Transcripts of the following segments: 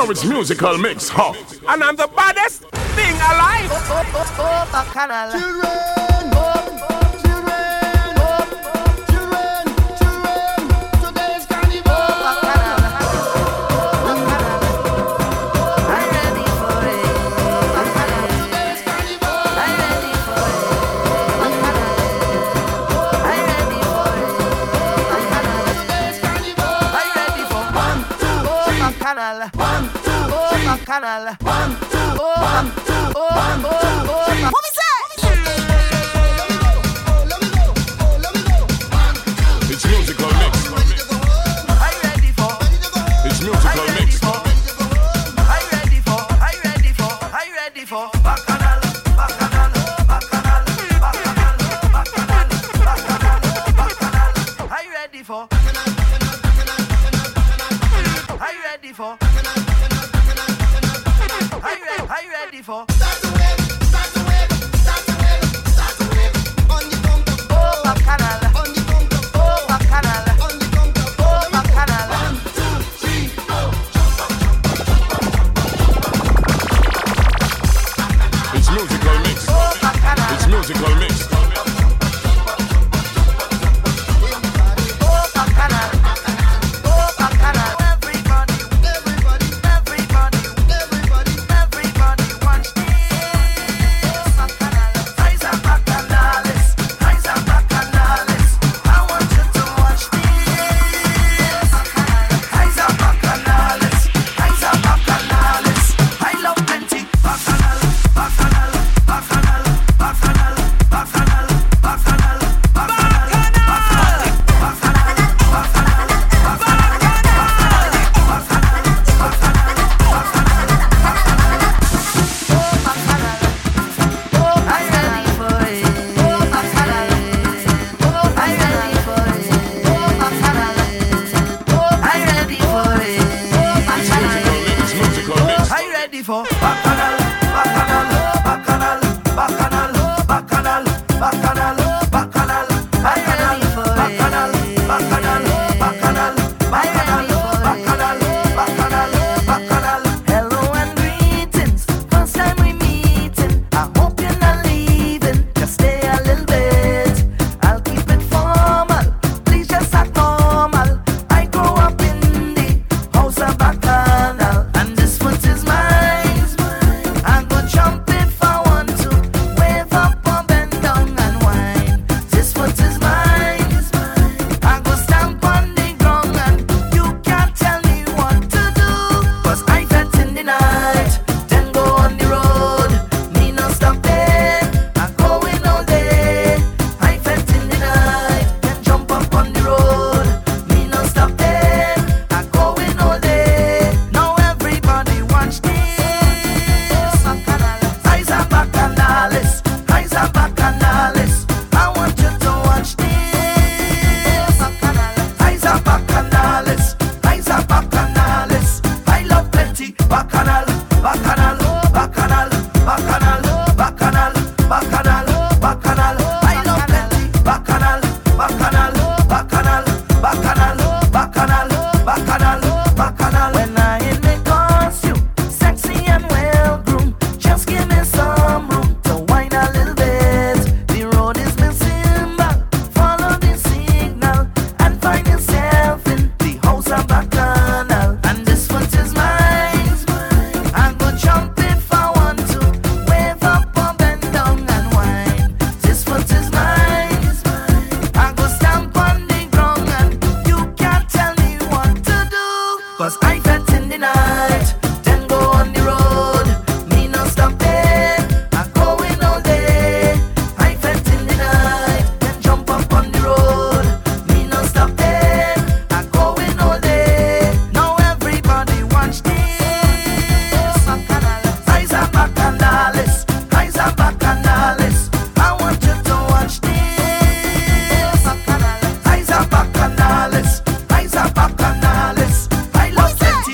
know it's musical mix, huh? And I'm the baddest thing alive. Bacchanal. Today's carnival. I'm ready for it. Today's carnival. I'm ready for it. I'm ready for it. Today's carnival. I'm ready for 1, 2, 3. Bacchanal. 1, 2, 3. Bacchanal. 1, 2, 1, 2, 1, 2, 3. What we say? It's musical mix. I'm ready for. It's musical mix. I'm ready for. I'm ready for. I'm ready for. Bacchanal. Bacchanal. Bacchanal. Bacchanal. Bacchanal. Bacchanal. Bacchanal. I'm ready for. I'm ready for. I'm ready for. Start the wave, start the wave, start the wave, start the wave. On the conga, Oh, Bacchanal. on the conga, Oh, Bacchanal. on the conga. Oh, Bacchanal. 1, 2, 3, go. It's musical mix. Oh, Bacchanal. It's musical mix. Oh, Bacchanal. Oh, Bacchanal. Everybody, Everybody, everybody, everybody. everybody watch this. Bacchanal. Eyes are Bacchanales. Eyes are Bacchanales. I want you to watch this. Eyes are Bacchanales. Eyes are Bacchanales. I love plenty. Bacchanal. Bacchanal. Bacchanal. Bacchanal. Bacchanal. Bacchanal. It's musical mix. Are you ready for Bacchanal, Bacchanal, Bacchanal, Bacchanal, Bacchanal, Bacchanal, Bacchanal, Bacchanal, Bacchanal, Bacchanal, Bacchanal, Bacchanal, Bacchanal, Bacchanal. Hello and greetings, first time we meeting. I hope you're not leaving, just stay a little bit. I'll keep it formal, please just act normal. I grew up in the house of Bacchanal, and this foot is mine. I go jump if I want to, wave up or bend down and whine. This foot is mine. I go stamp on the ground and you can't tell me what to do. 'Cause I felt in the night, then go on the road. Me no stopping, I going all day. I felt in the night, then jump up on the road. Me no stopping, I going all day. Now everybody watch this. Eyes are Bacchanales, eyes are Bacchanales. I want you to watch this. Eyes are Bacchanales, eyes are Bacchanales. I love plenty. Bacchanal, Bacchanal, Bacchanal, Bacchanal, Bacchanal, Bacchanal, Bacchanal. I love plenty. Bacchanal, Bacchanal, Bacchanal, Bacchanal, Bacchanal, Bacchanal, Bacchanal. When I in the costume, sexy and well groomed, just give me some room to whine a little bit. The road is my symbol, follow the signal and find yourself in the house of Bacchanal. And this foot is mine. I go jump if I want to, wave up or bend down and whine. This foot is mine. I go stamp on the ground and you can't tell me what to do. 'Cause I felt in the night, then go on the road. Me no stopping, I going all day. I felt in the night, then jump up on the road. Me no stopping, I going all day. Now everybody watch this. Eyes are Bacchanales, eyes are Bacchanales. I want you to watch this. Eyes are Bacchanales, eyes are Bacchanales. I love plenty.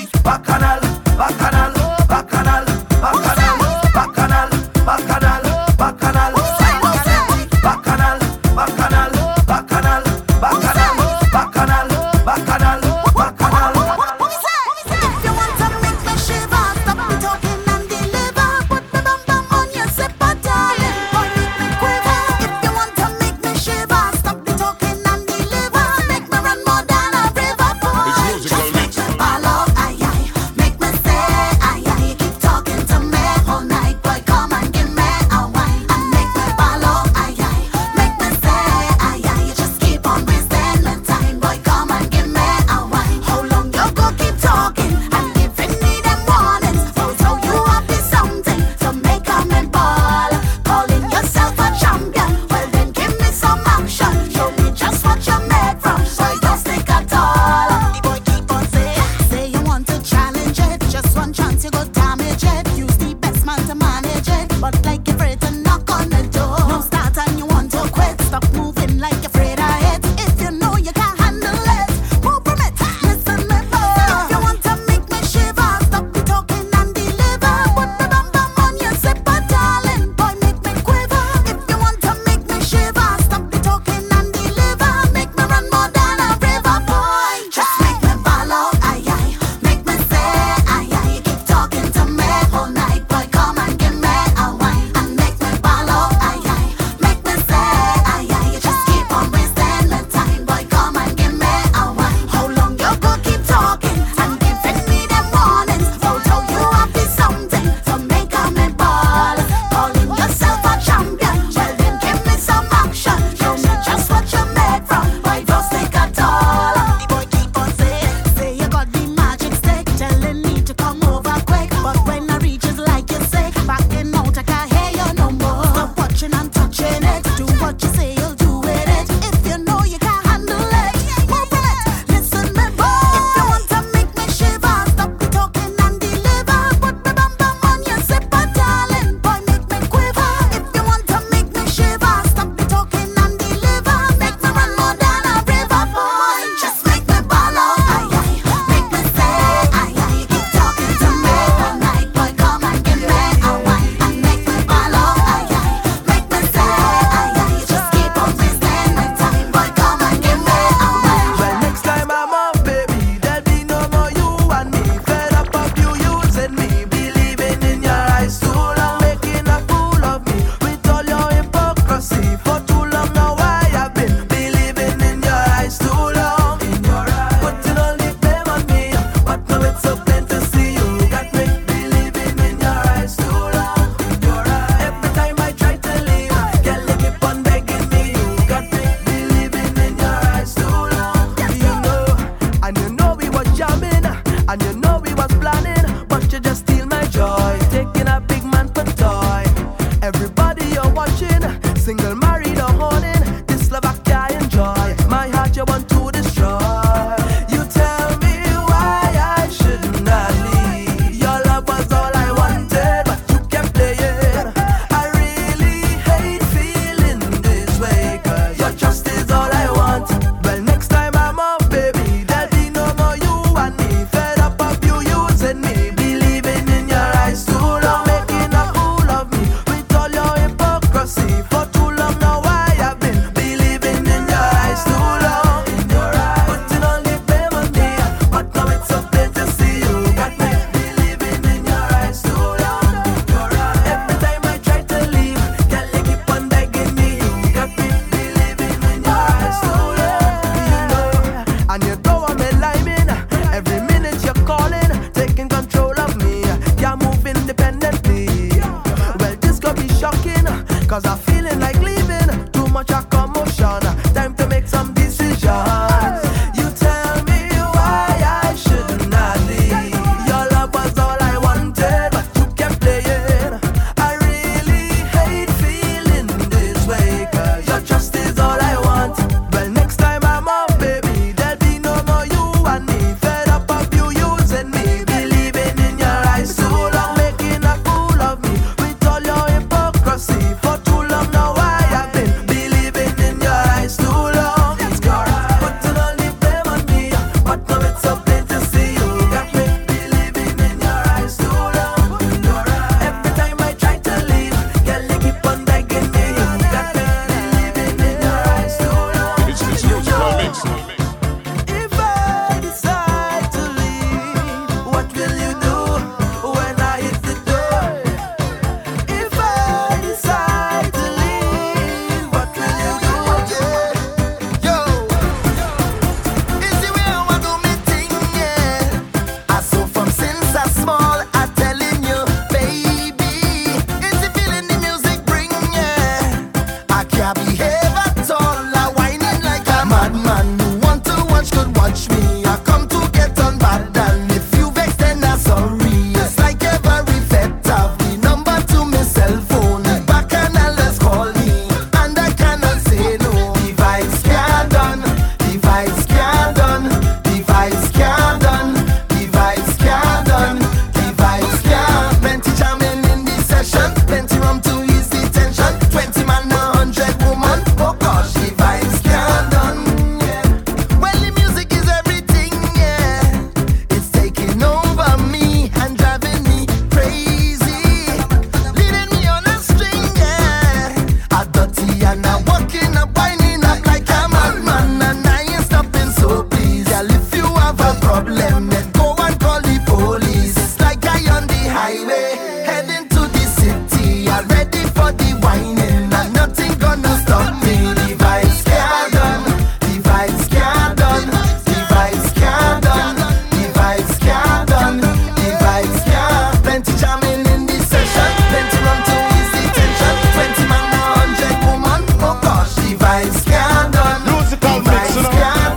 problem, then go and call the police. It's like I on the highway, heading to the city. I'm ready for the whining, and nothing gonna stop me. The vibes can't done, the vibes can't done, the vibes can't done, the vibes can't done, the vibes can't. Plenty jamming in the session, plenty rum to ease the tension. 20 man, 100 woman, oh gosh, the vibes can't done. Musical mix, you know.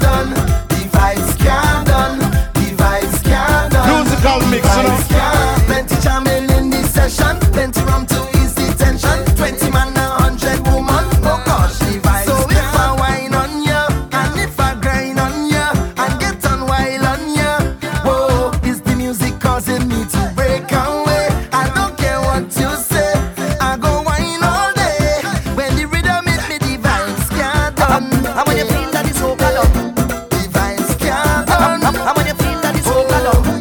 Plenty jamming in the session, plenty rum to ease the tension. 20 man, 100 woman, oh gosh, the vibes. So if I whine on ya, and if I grind on ya, and get on wild on ya, whoa, is the music causing me to break away? I don't care what you say, I go whine all day. When the rhythm hit me, the vibes can't done. And when you feel that it's so good, the vibes can't done. And when you feel that it's so good,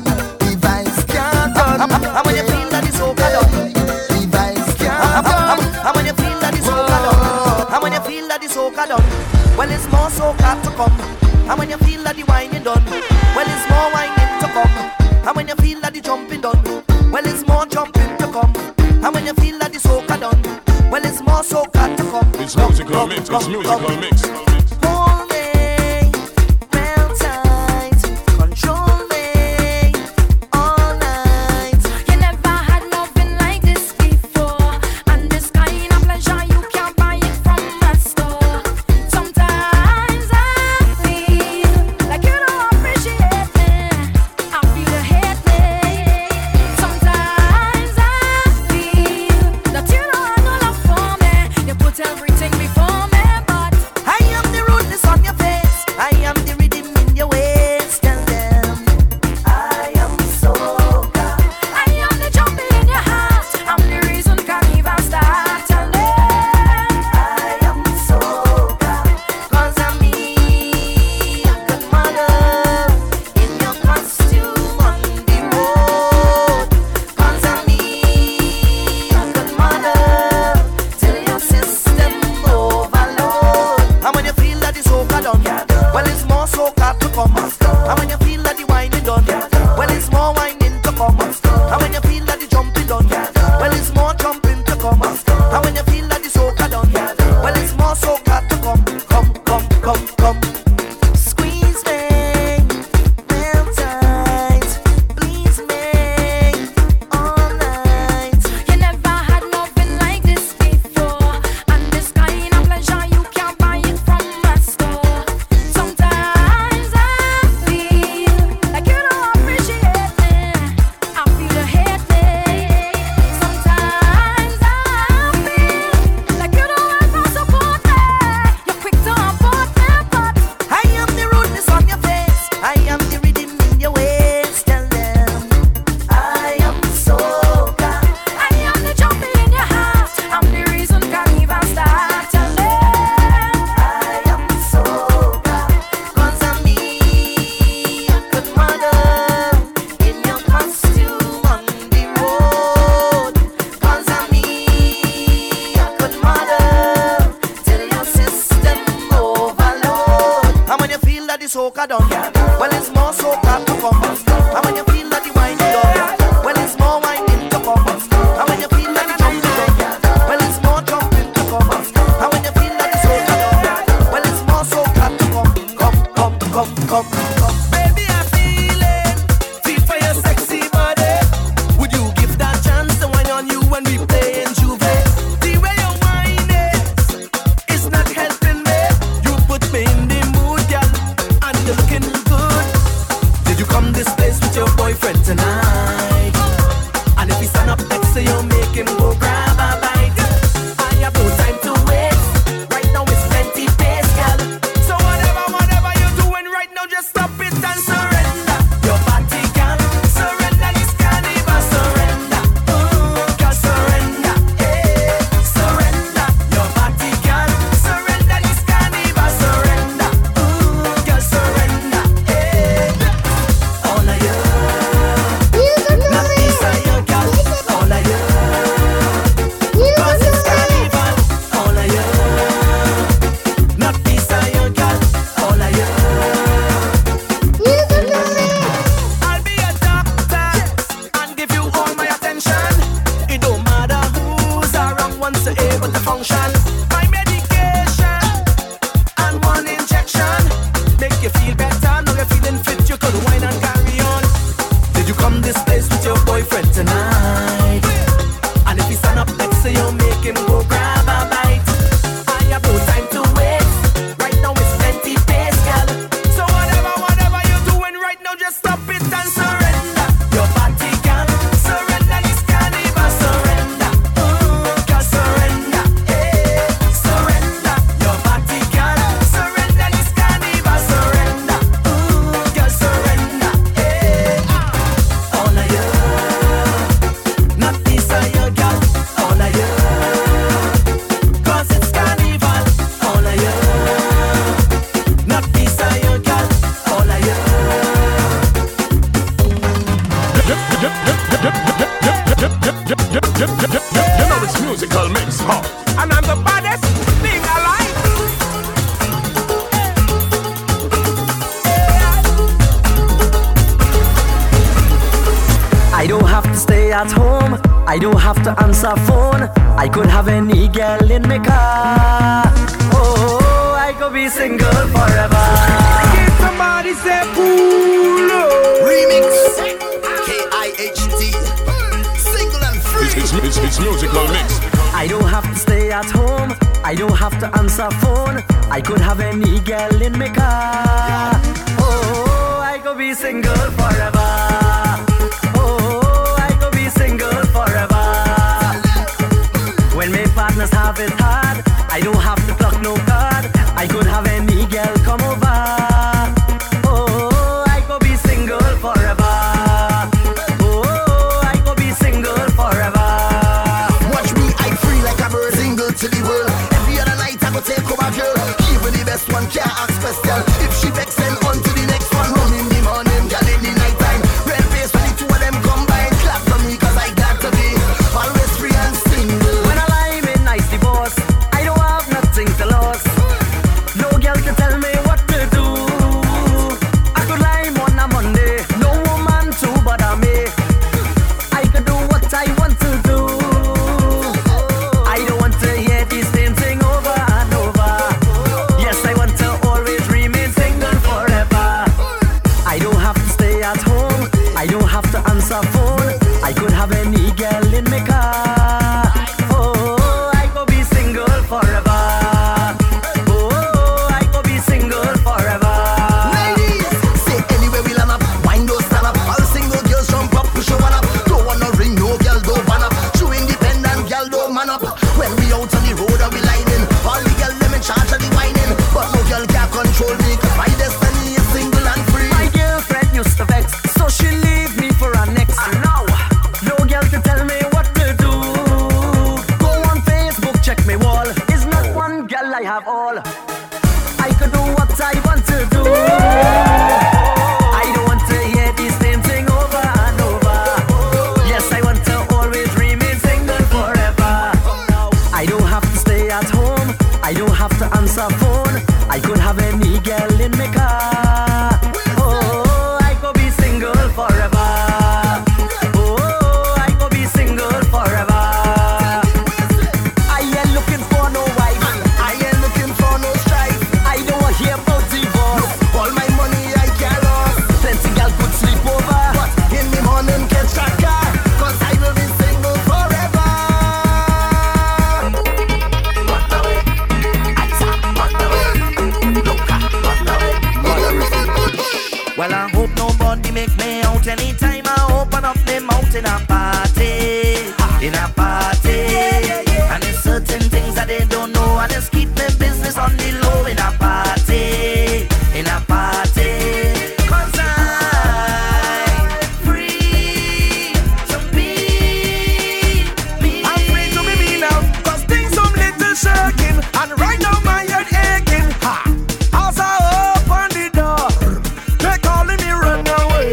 and when you feel that it's so good, the vibes can't done. And when you feel that it's so good, and when you feel that it's so good, well it's more so got to come. And when you feel that the whining done, well it's more whining to come. And when you feel that the jumping done, well it's more jumping to come. And when you feel that the soca done, well it's more soca to come. It's musical mix, it's musical mix. Hold me real tight, control me all night. You never had nothing like this before, and this kind of pleasure you can't buy it from a store. Sometimes I feel like you don't appreciate me, I feel you hate me. Sometimes I feel that you don't have no love for me, you put everything before me, but I am the rudeness on your face, I am the rhythm in your waist. Tell them I am soca. I am the jumping in your heart, I'm the reason carnival start. Tell them I am soca, 'cause I'm me, a good mother, in your costume on the road. 'Cause I'm me, a good mother, till your system overload. And when you feel that the soca done, well it's more soca to come. And when you feel that the whining done, well it's more whining to come. And when you feel that the jumping done, well it's more jumping to come. And when you feel that the soca done, well it's more soca to come. Come. Squeeze me real tight, please me all night. you never had nothing like this before, and this kind of pleasure you can't buy it from a store. Sometimes I feel like you don't appreciate me, I feel you hate me. Sometimes I feel like you don't want to support me, you're quick to abort me, but I am the rudeness on your face, I am the rhythm in your waist. Tell them I am soca. I am the jumping in your heart, I'm the reason carnival start. Tell them I am soca, 'cause I'm me, a good mother, in your costume on the road. 'Cause I'm me, a good mother, till your system overload. And when you feel that the soca done, well it's more soca to come. And when you feel that the whining done, well it's more whining to come. And when you feel that the jumping done, well it's more jumping to come. And when you feel that the soca done, well it's more soca to come. Baby, I feel for your sexy body. Would you give that chance to whine on you when we play in Juve? The way you whine is not helping me. You put me in the mood, girl, and you're looking good. Did you come this place with your boyfriend tonight? And if he stand up next to you, make him go grab a bite. I have no time to waste. Right now it's plenty pace, girl. So whatever you're doing right now, just stop it and surrender. Your body can surrender, this can't even surrender. Girl, surrender, hey, surrender. Your body can surrender, this can't even surrender. Girl, surrender, hey. All of you, not this of you, girl. All of you. You know it's musical mix, huh? And I'm the baddest thing alive. I don't have to stay at home, I don't have to answer phone. I could have any girl in my car. Oh, I could be single forever. Get somebody say cool. Remix KIHT. Single and free. It's musical mix. I don't have to stay at home, I don't have to answer phone. I could have any girl in my car. Oh, I could be single forever. Oh, I could be single forever. When my partners have it hard, I don't have to pluck no card. I could have any girl come over. Oh, I could be single forever. Oh, I could be single forever. Watch me, I'm free like a bird. Single to the world. Every other night I go take home a girl. Even the best one can't ask question. If she vex, then on to the next one. Run in the morning, girl in the night time. Red face when the two of them combine. Clap for me cause I got to be always free and single. When I lie in nice divorce, I don't have nothing to lose. No girl can tell me what to do. I could lie on a Monday, no woman to bother me. I could do what I want to do. I don't want to hear this same thing over and over. Yes, I want to always remain single forever. I don't have to stay at home, I don't have to answer phone. I could have any girl in my car. Oh, I could be single forever. Oh, I could be single forever. Ladies, say anywhere we land up, wine don't stand up. All single girls jump up, push your one up. Don't want no ring, no girl don't ban up. True independent girl don't man up. When we out on the road and we lining, all the girls them in charge of the whining. But no girl can control me 'cause my destiny is single and free. My girlfriend used to vex, so she leave me for her next. Now, no girl can tell me what to do. Go on Facebook, check me wall. It's not one girl, I have all. I could do what I want to do. I don't want to hear the same thing over and over. Yes, I want to always remain single forever. I don't have to stay at home, I don't have to answer phone. I could have any girl in my car. Oh, I could be single forever. Oh, I could be single forever. I ain't looking for no wife, I ain't looking for no strife. I don't want to hear about divorce. All my money I can lost. Plenty girl could sleep over. But in the morning catch a car, 'cause I will be single forever. Well, I hope nobody make me out anytime I open up them out in a party. In a party. And there's certain things that they don't know. I just keep my business on the low in a party. In a party. 'Cause I'm free to be me. I'm free to be me now, 'cause things some little shaking, and right now my head aching. Ha! As I open the door, they calling me run away.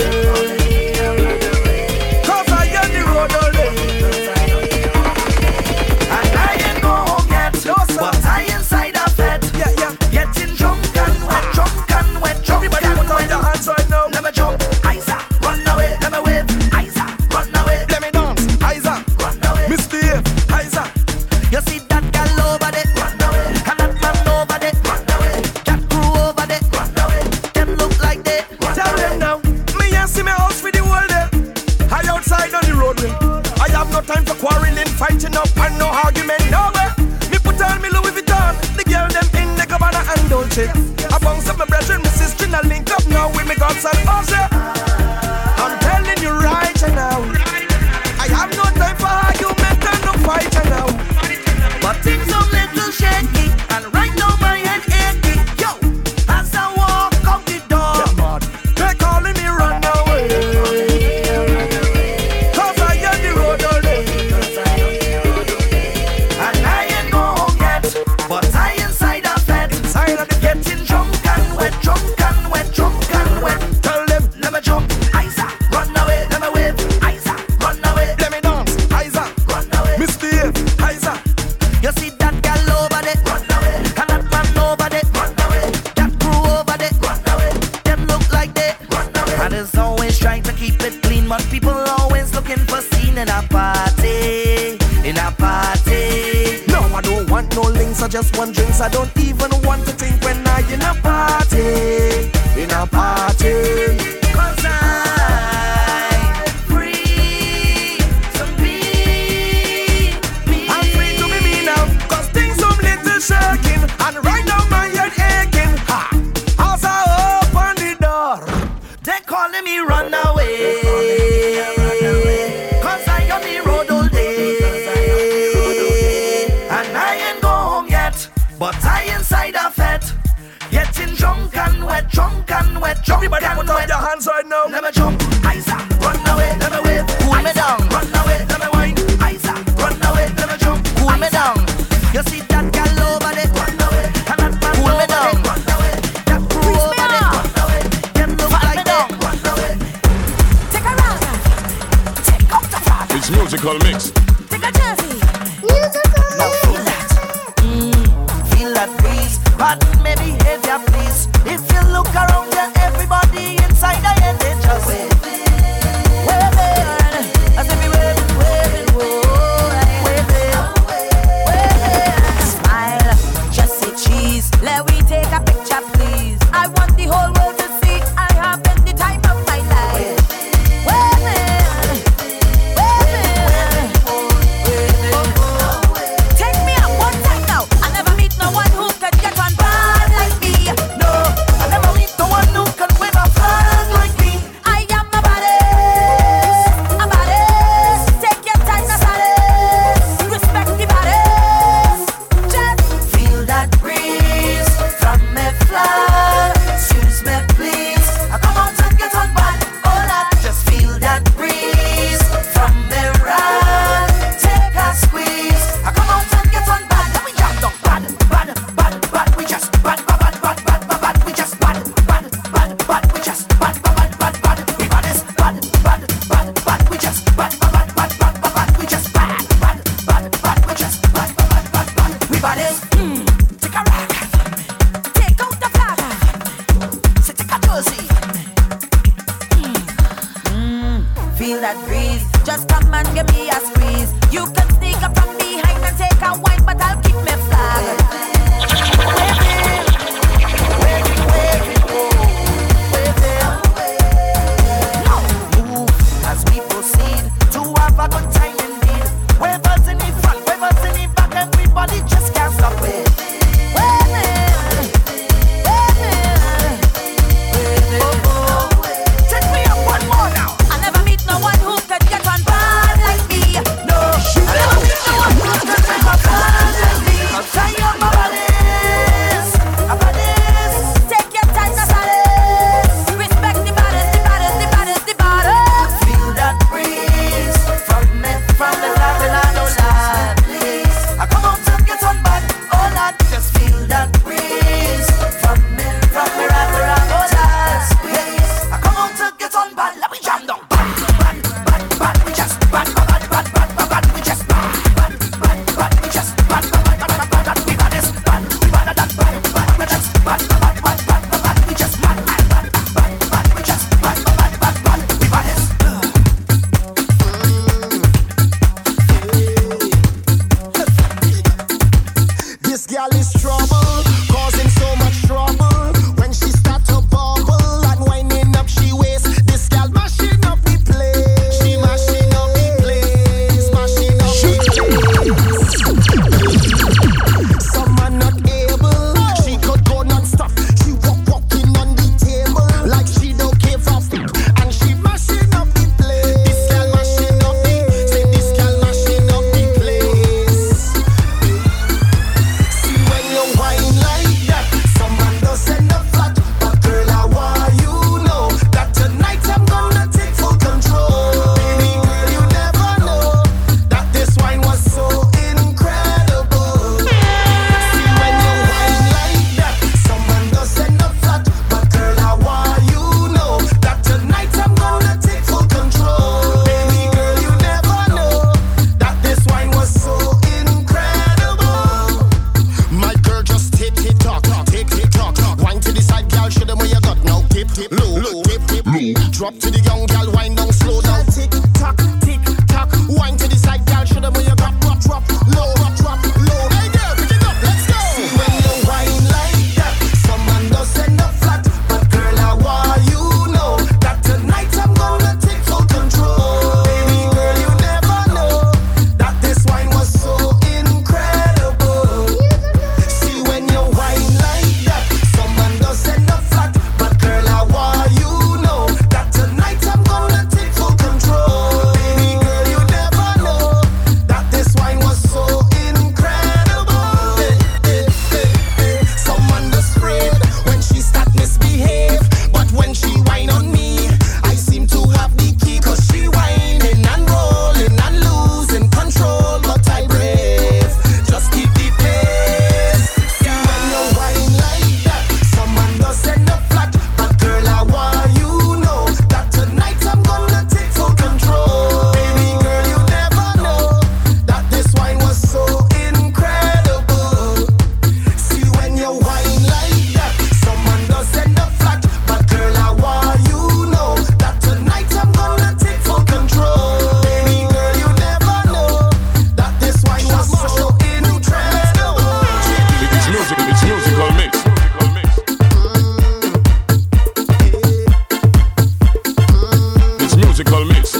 'Cause I hear the road all day. And I ain't go home yet, No, sir. but I inside a bed. Yeah, yeah. Getting drunk and wet, drunk and wet, drunk Everybody and put up wet. your hands right now. Let me jump, Isa, run away. Let me wave, Isa, run away. Let me dance, Isaac. Run away. Misbehave, Isaac. You see that girl over there, run away. And that man over there, run away. That crew over there, run away. Them look like they, run Tell away. them now, me and see me house for the whole day. I outside on the roadway. I have no time for quarreling, fighting up, and no argument, no way. Me put on me Louis Vuitton, the girl them in the Gabbana and Dolce. I bounce up my brethren, my sister, and I link up now with me godson, Ozzy. I'm telling you right now, I have no time for argument and no fighting now. But things a little shaky, and right now my head achy. Yo, as I walk out the door, They calling me run away, 'cause I hear the road all day. and I ain't go home yet, but I inside a bed. Inside of the Getting drunk and wet, drunk and wet, drunk and wet. tell them, Let me jump, I want no links, I just want drinks. I don't even want to think when I in a party. In a party. 'Cause I'm free to be me. I'm free to be me now. 'Cause things some little shaking, and right now my head aching. Ha! As I open the door, they calling me runaway. 'Cause I on the road all day, and I ain't go home yet. But I inside a fet, getting drunk and wet, drunk and wet, drunk. Everybody and put up your hands right now. Let me jump, Isa, run away, let me wave. Cool me down, run away, let me wine. Isa, run away, let me jump. Cool me down. You see that gal over there, run away. And that man cool me down, run away. That crew over there, run away. Them look like them, run away. Take a round, take up the flag. It's musical mix. Take a jersey. Now feel that, feel that breeze. Pardon my behavior, please. If you look around you, everybody inside the end, they just waving. I say we waving, waving. Smile, just say cheese. Let we take a picture, please. I want the whole world to see I have been the time of my life. Waving, waving. Take me up one time now. I never meet no one who could get on bad like me. No, I never meet the one who can wave a flag like me. I am a baddest, a baddest. Take your time, a baddest. Respect the baddest. Just Feel that breeze from me fly. Excuse me, please. I come out and get on bad. Hold up, just feel that breeze from me ride. Take a squeeze. I come out and get on bad. Then we jump down bad, bad, bad, bad. We just bad, bad, bad, bad, bad, bad, bad. We just bad, bad, bad, bad. We just bad, bad, bad, bad, bad. We baddest, bad, bad, bad, bad. We just bad, bad, bad, bad, bad, bad. We just bad, bad, bad, bad. We just bad, bad, bad, bad. We baddest. take a rock. Take out the flag. So take a jersey. Feel that breeze. Just come and give me a squeeze. You can sneak up from behind and take a wine, but I'll keep my flag. Waving, waving, waving, waving. Now move as we proceed to have a good time indeed. Wavers in the front, wavers in the back, everybody just can't stop it. Waving, waving. Take me up one more now. I never meet no one who could get on bad like me. No, I never meet no one who can make a flag like me. I'll tie up my body. mix.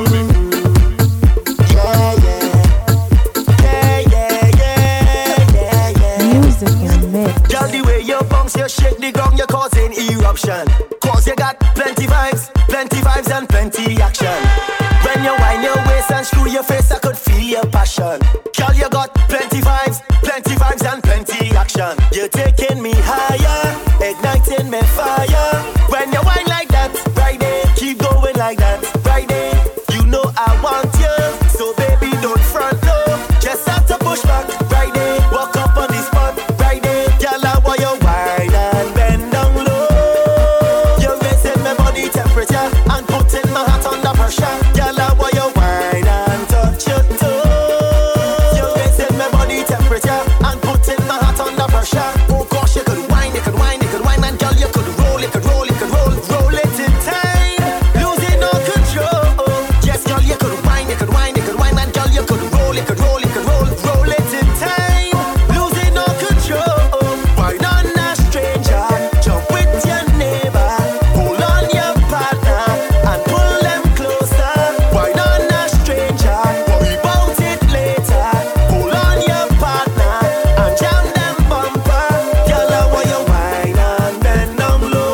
Musical mix. Girl, the way you bounce, you shake the ground, you're causing eruption. Cause you got plenty vibes and plenty action. When you wind your waist and screw your face, I could feel your passion. Girl, you got plenty vibes and plenty action. You're taking me higher, igniting me fire. When you wind like that, right there, keep going like that, right there. You know I want you, so baby don't front low. Just have to push back, right there. Walk up on the spot, right there. Girl, I want you wine and bend down low. You're raising my body temperature and putting my heart under pressure. Girl, I want you wine and touch your toes. You're raising my body temperature and putting my heart under pressure. Oh gosh, you could wine, man. Girl, you could roll it in time, losing all control. Yes, girl, you could wine, man. Girl, you could roll it in time, losing all control. Wine on a stranger, jump with your neighbor, hold on your partner and pull them closer. Wine on a stranger, worry about it later. Hold on your partner and jam them bumper. Girl, I want you wine and bend down low.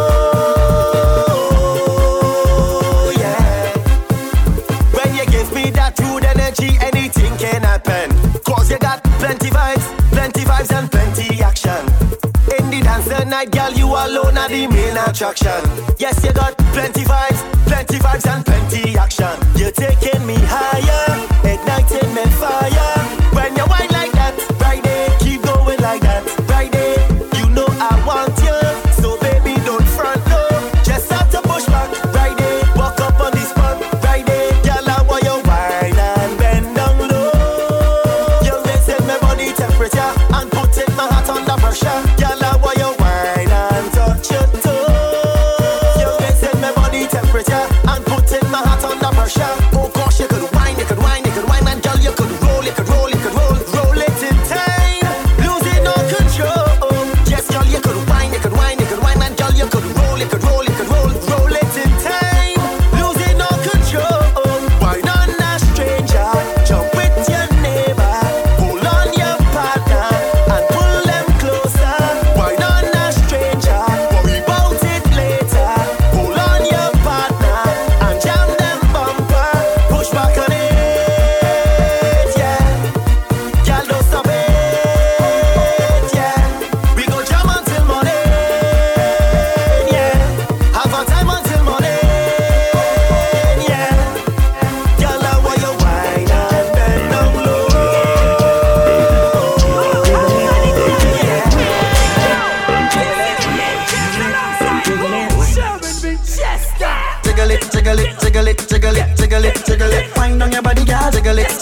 Yeah. When you give me that rude energy, anything can happen. Cause you got plenty vibes and plenty action. In the dance the night, girl, you alone are the main attraction. Yes, you got plenty vibes and plenty action. You're taking me higher, igniting me fire. When you wine like that, right there, keep going like that, right there. You know I want you, so baby don't front low. Just have to push back, right there. Walk up on the spot, right there. Girl, I want you wine and bend down low. You're raising my body temperature and putting my heart under pressure. Girl, I want you wine and touch your toes. You're raising my body temperature and putting my heart under pressure. Oh gosh, you could wine, man. Girl, you could roll it in time, losing all control. Yes, girl, you could wine, man. Girl, you could roll it in time, losing all control. Wine on a stranger, jump with your neighbor, hold on your partner and pull them closer. Wine on a stranger, worry about it later. Hold on your partner and jam them bumper. Push back on it, yeah. Girl, don't stop it, yeah. We go jam until morning, yeah. Have a time until morning, yeah. Girl, I want you wine and bend down low, Jiggle it. Wind on your body, girl. Jiggle it.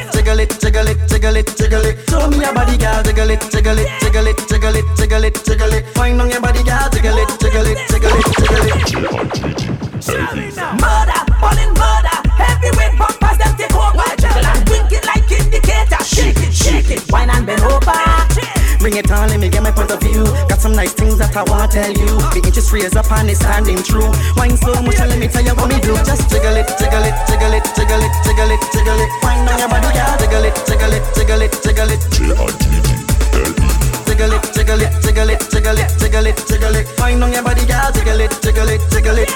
Show me your body, girl. Jiggle it. Wind on your body, girl. Jiggle it. Murder, falling murder. Heavyweight bumpers, them take over. Jiggle and wink it like indicator. Shake it, wine and bend over. Bring it on, let me get my point of view. Got some nice things that I wanna tell you. The interest rates up and it's standing true. Wine so much and let me tell you what me do. Just jiggle it. Wine on your body, girl. Jiggle it. Wine on your body, girl. Jiggle it. Jiggle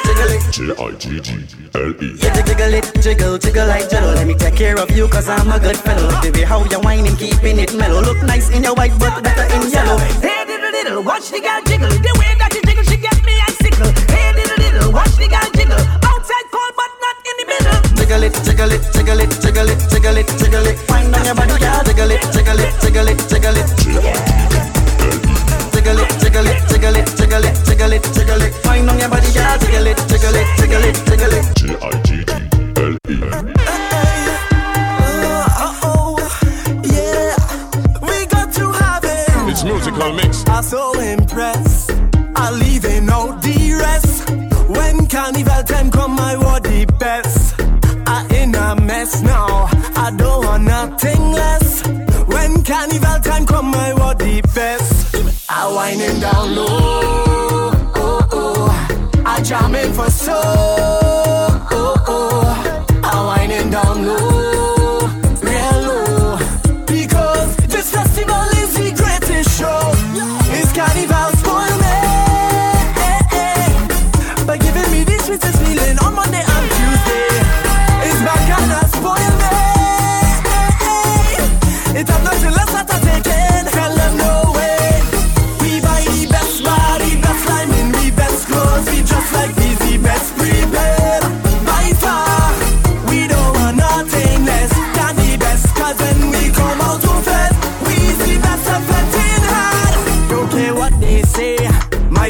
Jiggle like jello. Let me take care of you, cause I'm a good fellow. The way how you whining, keeping it mellow. Look nice in your white, but better in yellow. Hey diddle, watch the girl jiggle. The way that you jiggle, she get me icicle. Hey diddle, watch the girl jiggle. Outside cold, but not in the middle. Jiggle it. Find on your body, girl. Jiggle it. Find on your body, girl. Jiggle it. Yeah, we got to have it. It's musical mix. I'm so impressed. I leave in no rest. When carnival time come, my word the best. I in a mess now. I don't want nothing less. When carnival time come, my word the best. I whining down low. I jamming for so.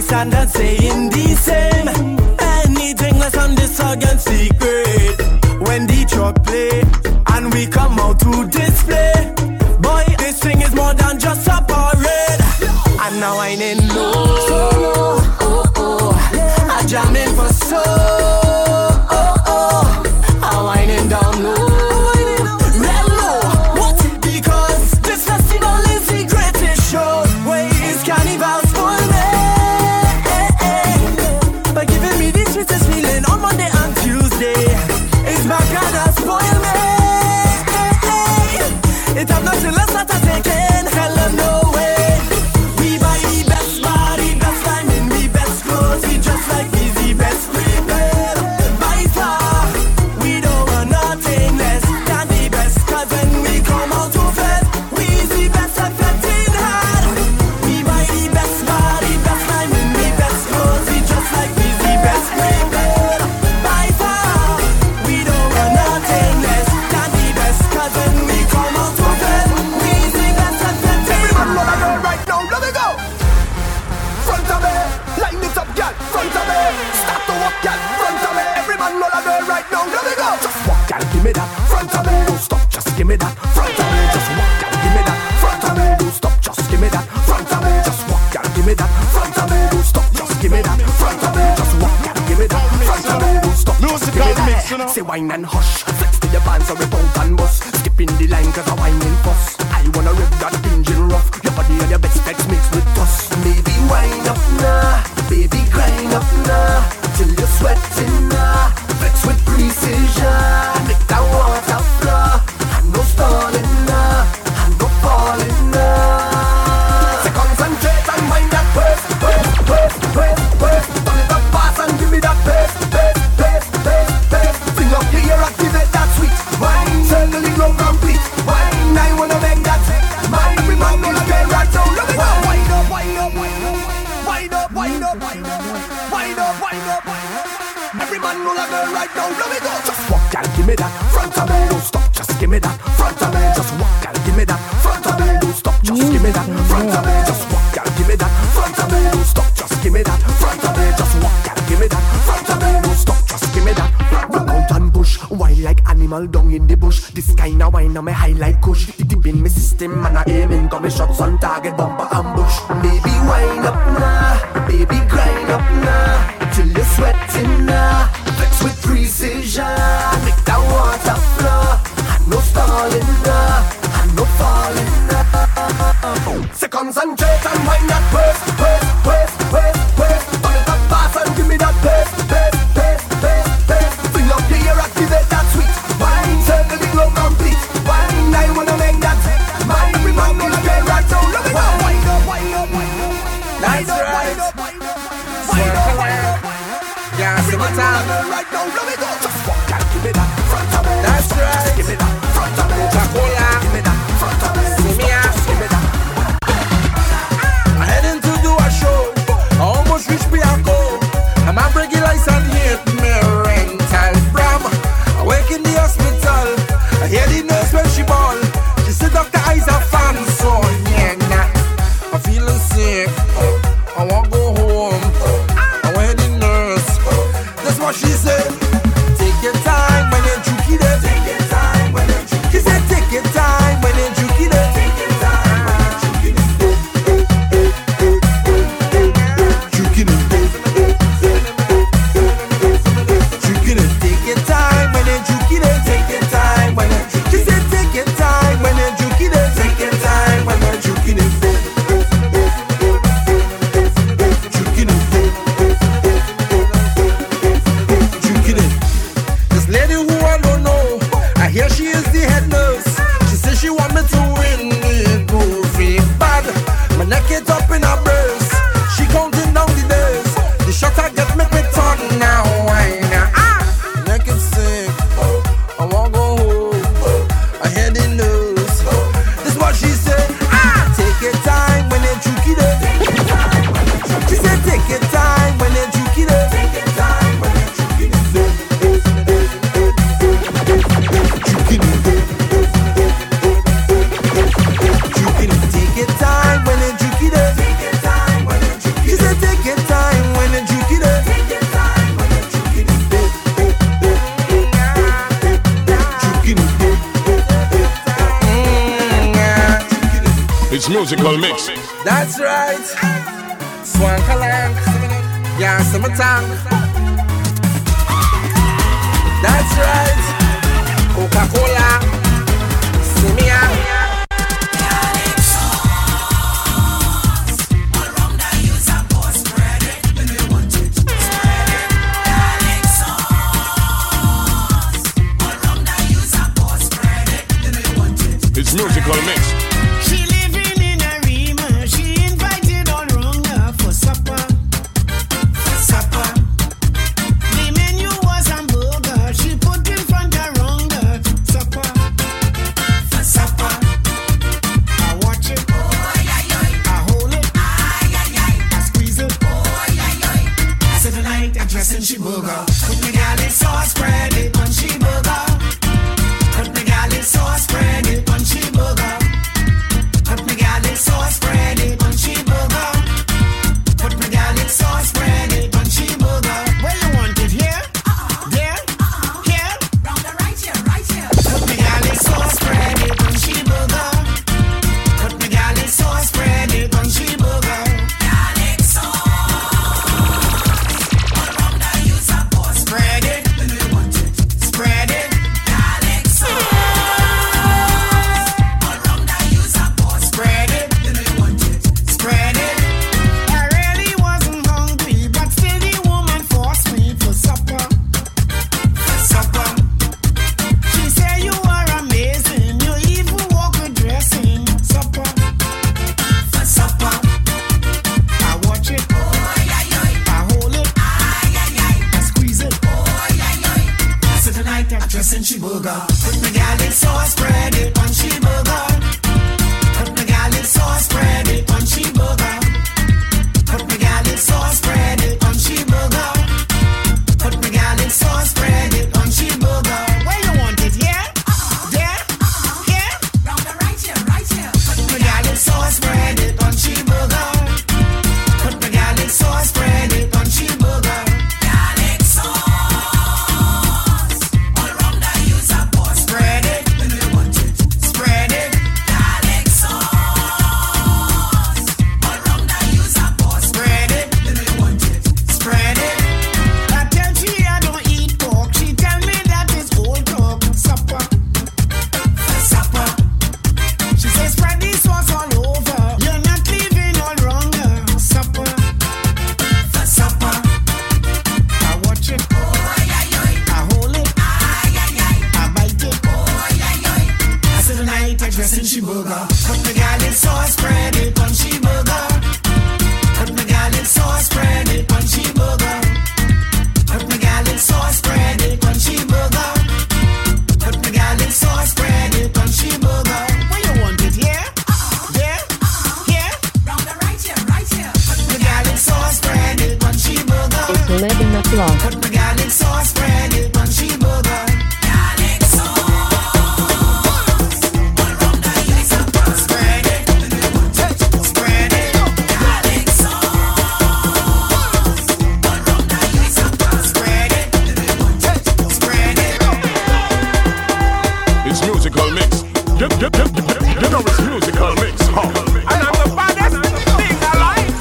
standards saying the same. Anything less than this against secret. When the truck play and we come out to display, boy, this thing is more than just a parade. And now I'm in low, I jam in for so, I'm winding down low. Say wine and hush, flex to your bands or rebound and bust. Skip in the line cause I wine in fuss. I wanna rip that engine rough. Your body and your best text mixed with dust. Maybe wine up now, baby grind up now, till you're sweating now. Flex with precision, make that water flow. And no stalling now, and no falling now. Say concentrate and mind that pace. Turn it up fast and give me that pace. Activate that sweet wine, circle the globe complete. Wine, I wanna make that mine. Every man gonna get right, so let me go. Wind up, wind up, wind up, wind up, wind up, wind up, wind up, wind up, wind up. Every man gonna get right now, let me go. Just walk and give me that front of me, don't stop. Just give me that front of me. Just walk and give me that front of me, don't stop. Just give me that front of me. Just walk and give me that front of me, don't stop. Just give me that front of me. Just walk and give me that front of me, don't stop. Just give me that. Rock out and push, wild like animal down in the bush. This kind of wine on me high like kush. It dip in me system and I aiming, got me shots on target, bumper ambush. Baby wind up now, baby grind up now, till you're sweating now. Flex with precision, make that water flow. And no stalling now, and no falling now. Say concentrate and wind that pace. Turn it up fast and give me that pace. Fill up the air, activate that sweet wine, circle the globe complete. Wine, I wanna make that mine. Every man gonna get right, so let me go. Wind up, wind up, wind up. That's right. Wind up. Yeah, see my time. Right now, let me go. Just walk and give me that front of me. That's right. Give me that front of me. Coca-Cola. Give me that front of me. See me out. Give me that. I'm heading to do a show. I almost reached Bianco. I'm a breaking license here. Me rental from. I wake in the hospital. I hear the nurse when she ball. She said Dr. Eyes are fan. So yeah, nah. I'm feeling sick. I wanna go home. I went the nurse. That's what she said. Take your time when you juke it. Take your time when you juke it. She said take your time when you juke it. Take your time when you juke it. Juke it. Juke it. Take your time when you juke it. Take your time when you juke it. She said take your time when you juke it. Take your time when you juke it. Here she is the head nurse. She says she want me to win the groovy bad. My neck is up in her breast. She counting down the days. The shot I get make me turn now. My neck is sick. I wanna go home. I hear the news. This is what she said. Take your time when you juke it. She said take your time when you juke it. Take your time when you juke it. musical mix. That's right. Swankalang. Yeah, summertime. That's right. Coca-Cola. Simia. It's musical mix. She living in a Rima. She invited all round her for supper. The menu was hamburger. She put in front her round her supper. I watch it. I hold it. I squeeze it. I said tonight I'm dressing she burger. Put me garlic sauce, spread it on she burger. Put me garlic sauce, spread it on she burger. Put me garlic sauce, spread it on she burger. Put me garlic sauce, spread it on she burger. Where you want it? Here? There? Here? Round the right here. Put me garlic sauce, spread it on she burger. Put me garlic sauce, spread it on she burger. Garlic sauce. All round I use a pour. Spread it. Spread it. Garlic sauce. All round I use a pour. Spread it. Spread it. I really wasn't hungry, but still the woman forced me for supper. She said you are amazing. You even walk with dressing. Supper. I watch it. I hold it. I squeeze it. So tonight I'm dressing she burger. Put me garlic sauce, spread it on she burger. Put me garlic sauce, spread it on she burger. Put me garlic sauce, spread it on she burger. Put me garlic sauce, spread it on she burger. Where you want it? Here? There? Here? Round the right here. Put me garlic sauce, spread it on she burger. Put me garlic sauce, spread it on she burger. Garlic sauce. All round I use a pour. Spread it. Spread it. Garlic sauce. All round I use a pour. Spread it. Spread it. I tell she I don't eat pork. She tell me that it's old talk. Supper. She says spread the sauce all over. You're not leaving all wrong. Supper. I watch it. I hold it. I bite it. I said tonight I dress in she burger. Put me garlic sauce, spread it on she burger. Put me garlic sauce, spread it on she burger. Put me garlic sauce, spread it on she burger. Put me garlic sauce, spread it on she burger. Where you want it? Here? There? Here? Round the right here. Put me garlic sauce, spread it on she burger. It's 11 o'clock. Put me garlic sauce, spread it on she burger. Garlic sauce. All round I use a pour. Spread it. Spread it. Garlic sauce. All round I use a pour. Spread it. Spread it. It's musical mix. You know it's musical mix. Huh? And I'm the baddest thing alive.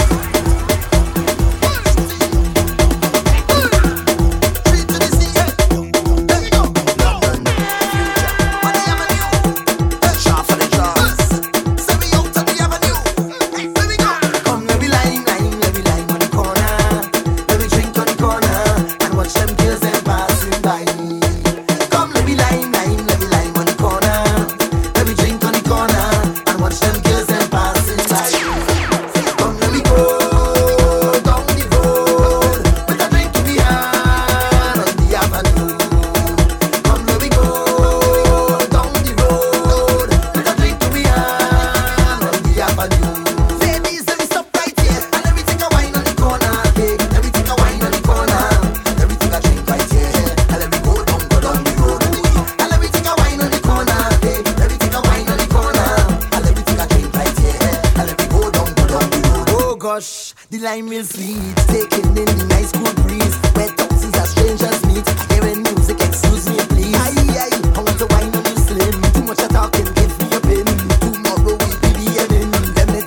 Come, let me line on the corner. Let me drink on the corner and watch them girls them passing by. Come, let me line on the corner. Let me drink on the corner and watch them girls them passing by. Come, let me go down the road with a drink in the hand on the avenue. Come, let me go down the road with a drink in the hand on the avenue. Ladies, let me stop right here and everything I wine on the corner. Hey, everything I wine on the corner. Everything I drink right here and let me go down the road. And everything I wine on the corner. Hey, everything I wine on the corner. And everything I drink right here and let me go down the road. Oh gosh, the lime is sweet, taking in the nice cool breeze where thousands of strangers meet. Hearing music, excuse me please. Aye, I want to wine on you slim. Too much of talking, give me a pin. Tomorrow we be the ending. Them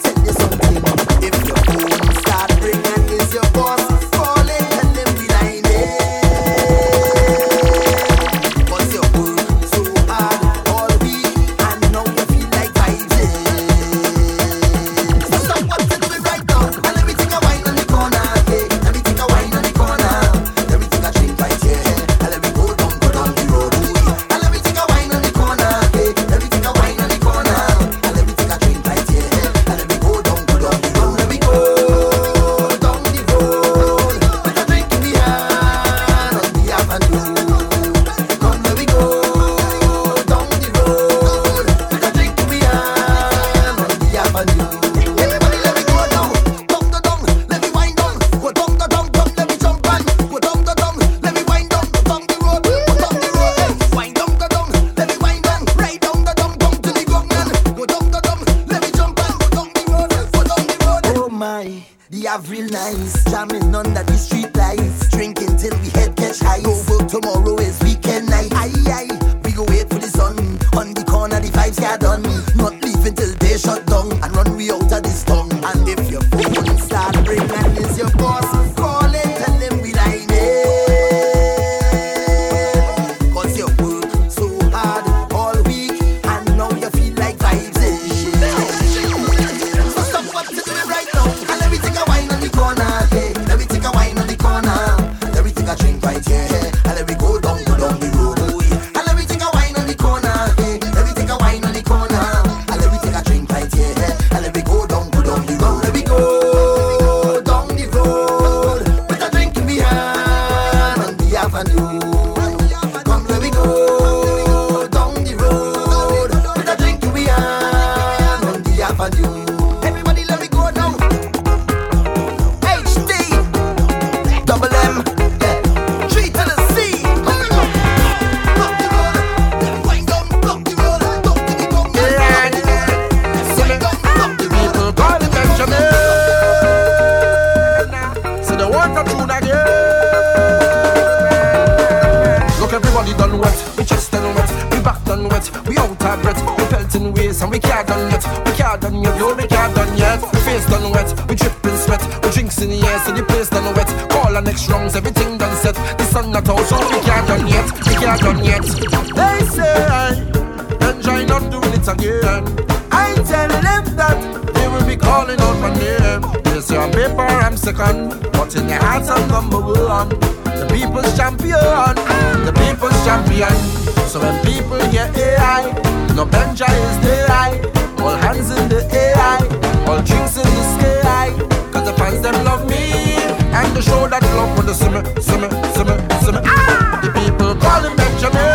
wet, we chest done wet, we back done wet, we out of breath, we pelting waist and we can't done yet, we can't done yet, yo, we can't done yet. We face done wet, we dripping sweat, we drinks in the air, so the place done wet. Call our next rounds, everything done set. The sun not out, so we can't done yet, we can't done yet. They say, enjoy not doing it again. I tell them that they will be calling out my name. They say on paper I'm second, but in their hearts I'm number one. The people's champion, the people's champion. So when people hear AI, no Benja is the eye. All hands in the AI, all drinks in the sky. Cause the fans them love me, and the show that love for the simmer. Ah! The people call him Benjamin.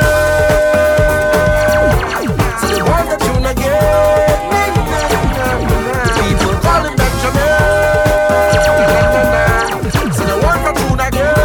So they want the tune again. The people call him Benjamin. So they want the tune again.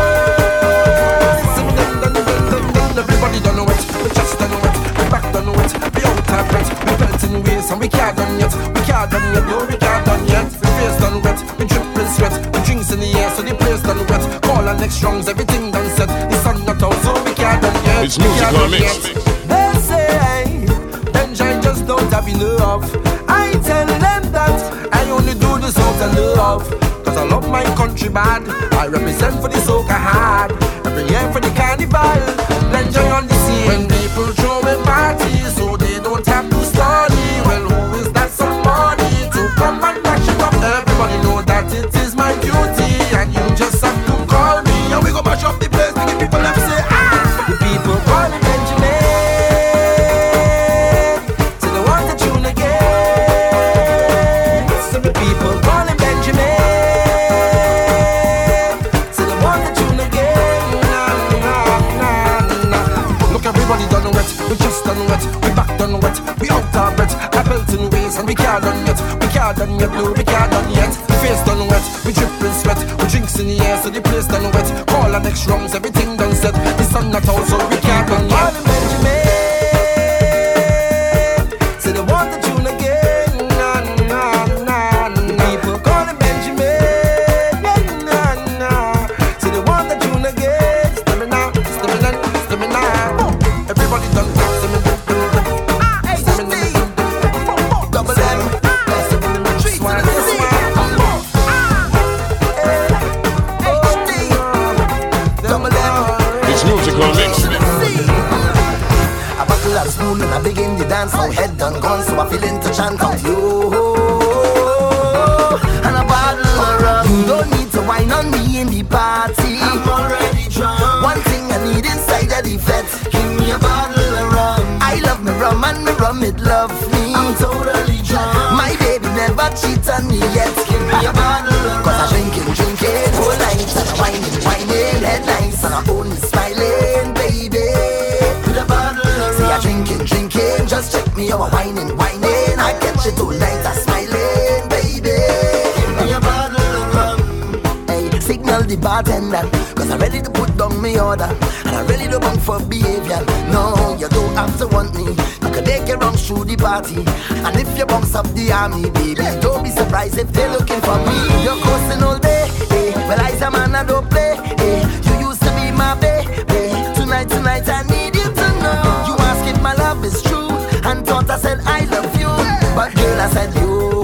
Everybody done know it, we just done know it, we back done know it, we out of breath, we belting waist and we can't done yet, we can't done yet, no we can't done yet. We face done wet, we dripping sweat, we drinks in the air, so the place done wet. Call our next rounds, everything done set. The sun not out, so we can't done yet. It's musical mix. They say, Benja just don't have enough. I tell them that I only do this out of love. Cause I love my country bad, I represent for the soca hard. Every year for the carnival, enjoy on the scene. When people throw a party, so they don't have to study. Well, who is that somebody to come and catch it up? Everybody know that it is my duty, and you just have to call me, and we go mash up the place to give people them say, ah! The people call me Benjamin, so they want to tune again. So the people call him Benjamin. Everybody done wet, we just done wet, we back done wet, we out of breath, I belting waist and we can't done yet, we can't done yet, no, we can't done yet. We face done wet, we dripping sweat, we drinks in the air, so the place done wet. Call our next rounds, everything done set. The sun not out, so we can't done yet. Benjamin, say they want the tune again, people call him Benjamin, say they want the tune again. Stamina. Everybody done double M, It's musical mix. I buckle up spoon and I begin the dance. My head done gone, so I feel into chant out you. And a bottle of rum. You don't need to wine on me in the party. I'm already drunk. One thing I need inside of the vet. Give me a bottle of rum. I love me rum and me rum it love me. I'm totally drunk. My baby never cheat on me yet. Give me a bottle of rum. Cause I drinking whole night and I whining, head nice and I only smiling, baby. With a bottle of rum. See I drinking, just check me out whining. I catch it all night, I smiling, baby. Give me a bottle of rum. Hey, signal the bartender, cause I'm ready to put down my order. And I'm ready to bunk for behavior. No, you don't have to want me. I could take you wrong through the party. And if you bounce up the army, baby, don't be surprised if they're looking for me. You're coasting all day, eh? Well, I's a man, I don't play, eh? You used to be my baby. Tonight, I need you to know. You ask if my love is true, and thought I said I love you. But girl, I said you.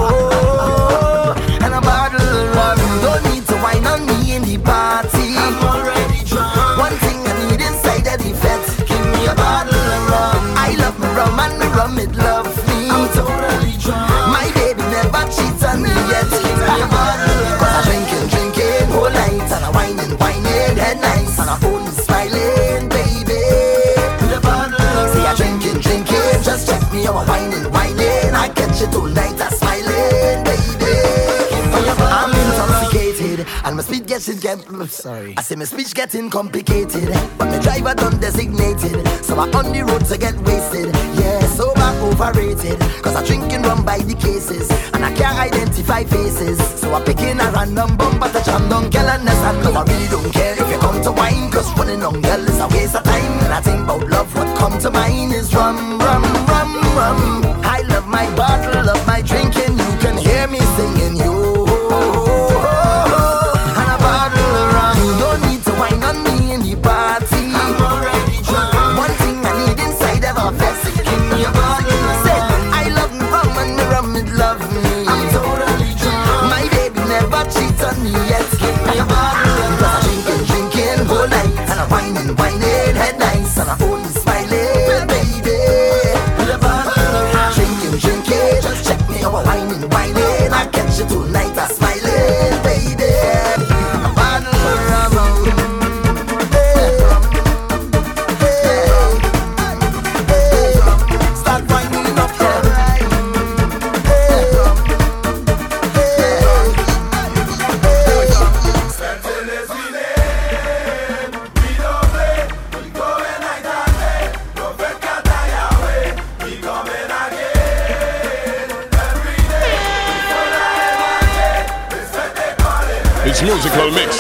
And a bottle of rum. You don't need to wine on me in the party. I'm already drunk. One thing I need inside of the vet. Give me a bottle of rum. I love me rum and me rum it love me. I'm totally drunk. My baby never cheats on me yet. Give me a bottle of rum. Cause I'm drinking whole night and I'm whining, head nice and I'm only smiling, baby. With a bottle of see I drinking, just check me out whining. I catch it all night, I'm smiling, baby. I'm intoxicated and my speech sorry. I say my speech getting complicated, but my driver done designated, so I'm on the road to get wasted. Yeah, sober overrated, cause I'm drinking rum by the cases, and I can't identify faces, so I'm picking a random bumper to jam down girl and and cause I really don't care if you come to wine, cause running on girl is a waste of time. And I think about love, what come to mind is rum. I love my bottle, love my drinking, you can hear me singing you. And a bottle of rum, you don't need to wine on me in the party. I'm already drunk. whining, whining, head nice and I hold me smiling, baby. With a bottle of drinking, drinking. Just check me out, whining, whining. I catch you tonight, I smiling, baby. A bottle of rum. Start winding up, It's musical mix.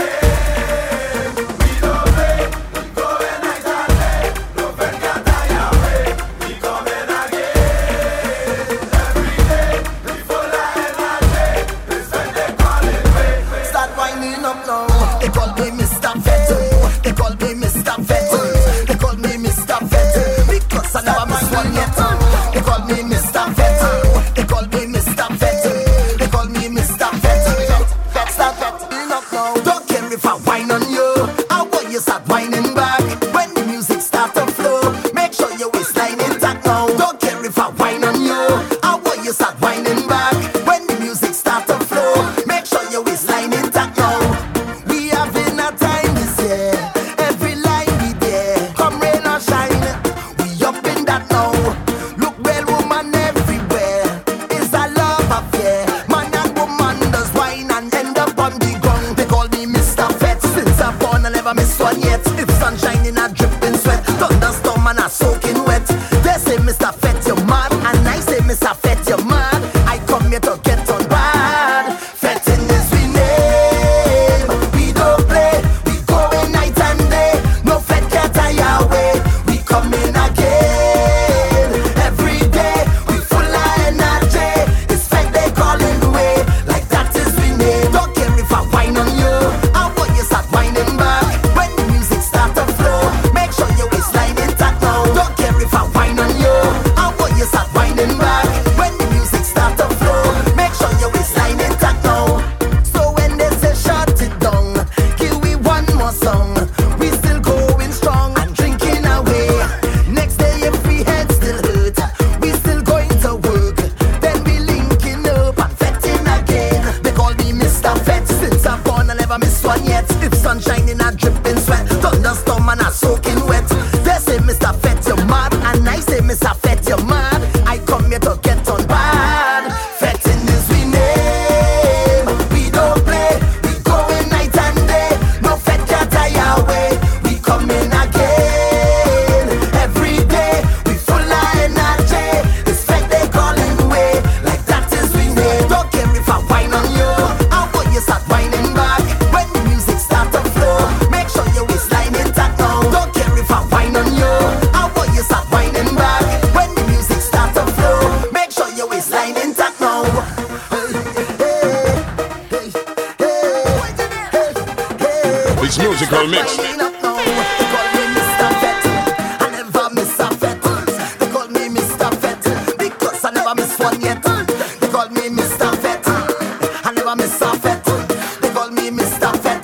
start winding up now. They call me Mr. Fetty. They call me Mr. Fetty. They call me Mr. Fetty. Because I never miss one yet. They call me Mr. Fetty. They call me Mr. Fetty. They call me Mr. Fetty. Start winding up now. Don't care if I whine on you. I want you start whining back. When the music start to flow, make sure your waistline intact now. Don't care if I whine on you. I want you start whining back. When the music start to flow, make sure your waistline intact now. We having a time this year. Every line we there. Come rain or shine, we up in that now. Look well, woman everywhere. It's a love affair. Man and woman does wine and end up on the ground. They call me Mr. Fett. Since I'm born, I never miss one yet. If sun shining, I dripping sweat. Thunderstorm and I soaking wet. They say Mr. Fett, you're mad. And I say Mr. Fett, you're mad. I come here to get on bad. Fetting is we name. We don't play. We going night and day. No fed can't tire away. We coming again. Every day we full of energy. It's fed they calling away. Like that is we name. Don't care if I whine on you. I want you start whining back. When the music start to flow, make sure your waistline intact now. Don't care if I whine on you. I want you start whining back. When the music start to flow, make sure your waistline intact now. So when they say shut it down, give we one more song. We still going strong and drinking away. Next day if we head still hurt, we still going to work. Then we linking up and fetting again. They call me Mr. Fett. Since I'm born I never miss one yet. If sun shining I dripping sweat. Thunderstorm and I soaking wet. They say Mr. Fett you're mad. And I say Mr. Fett you're mad. I come here to get on bad. Fetting is we name. We don't play. We going night and day. No fed can't tire away. We coming again. Every day we full of energy. It's fed they calling away. Like that is we name. Don't care if I whine on you. I want you start whining back. When the music start to flow, make sure your waistline intact now. Don't care if I whine on you. I want you start whining back. When the music start to flow, make sure your waistline intact now. It's musical mix. They call me Mr. Fett. I never miss a fett. They call me Mr. Fett because I never miss one yet. They call me Mr. Fett. I never miss a fett. They call me Mr. Fett.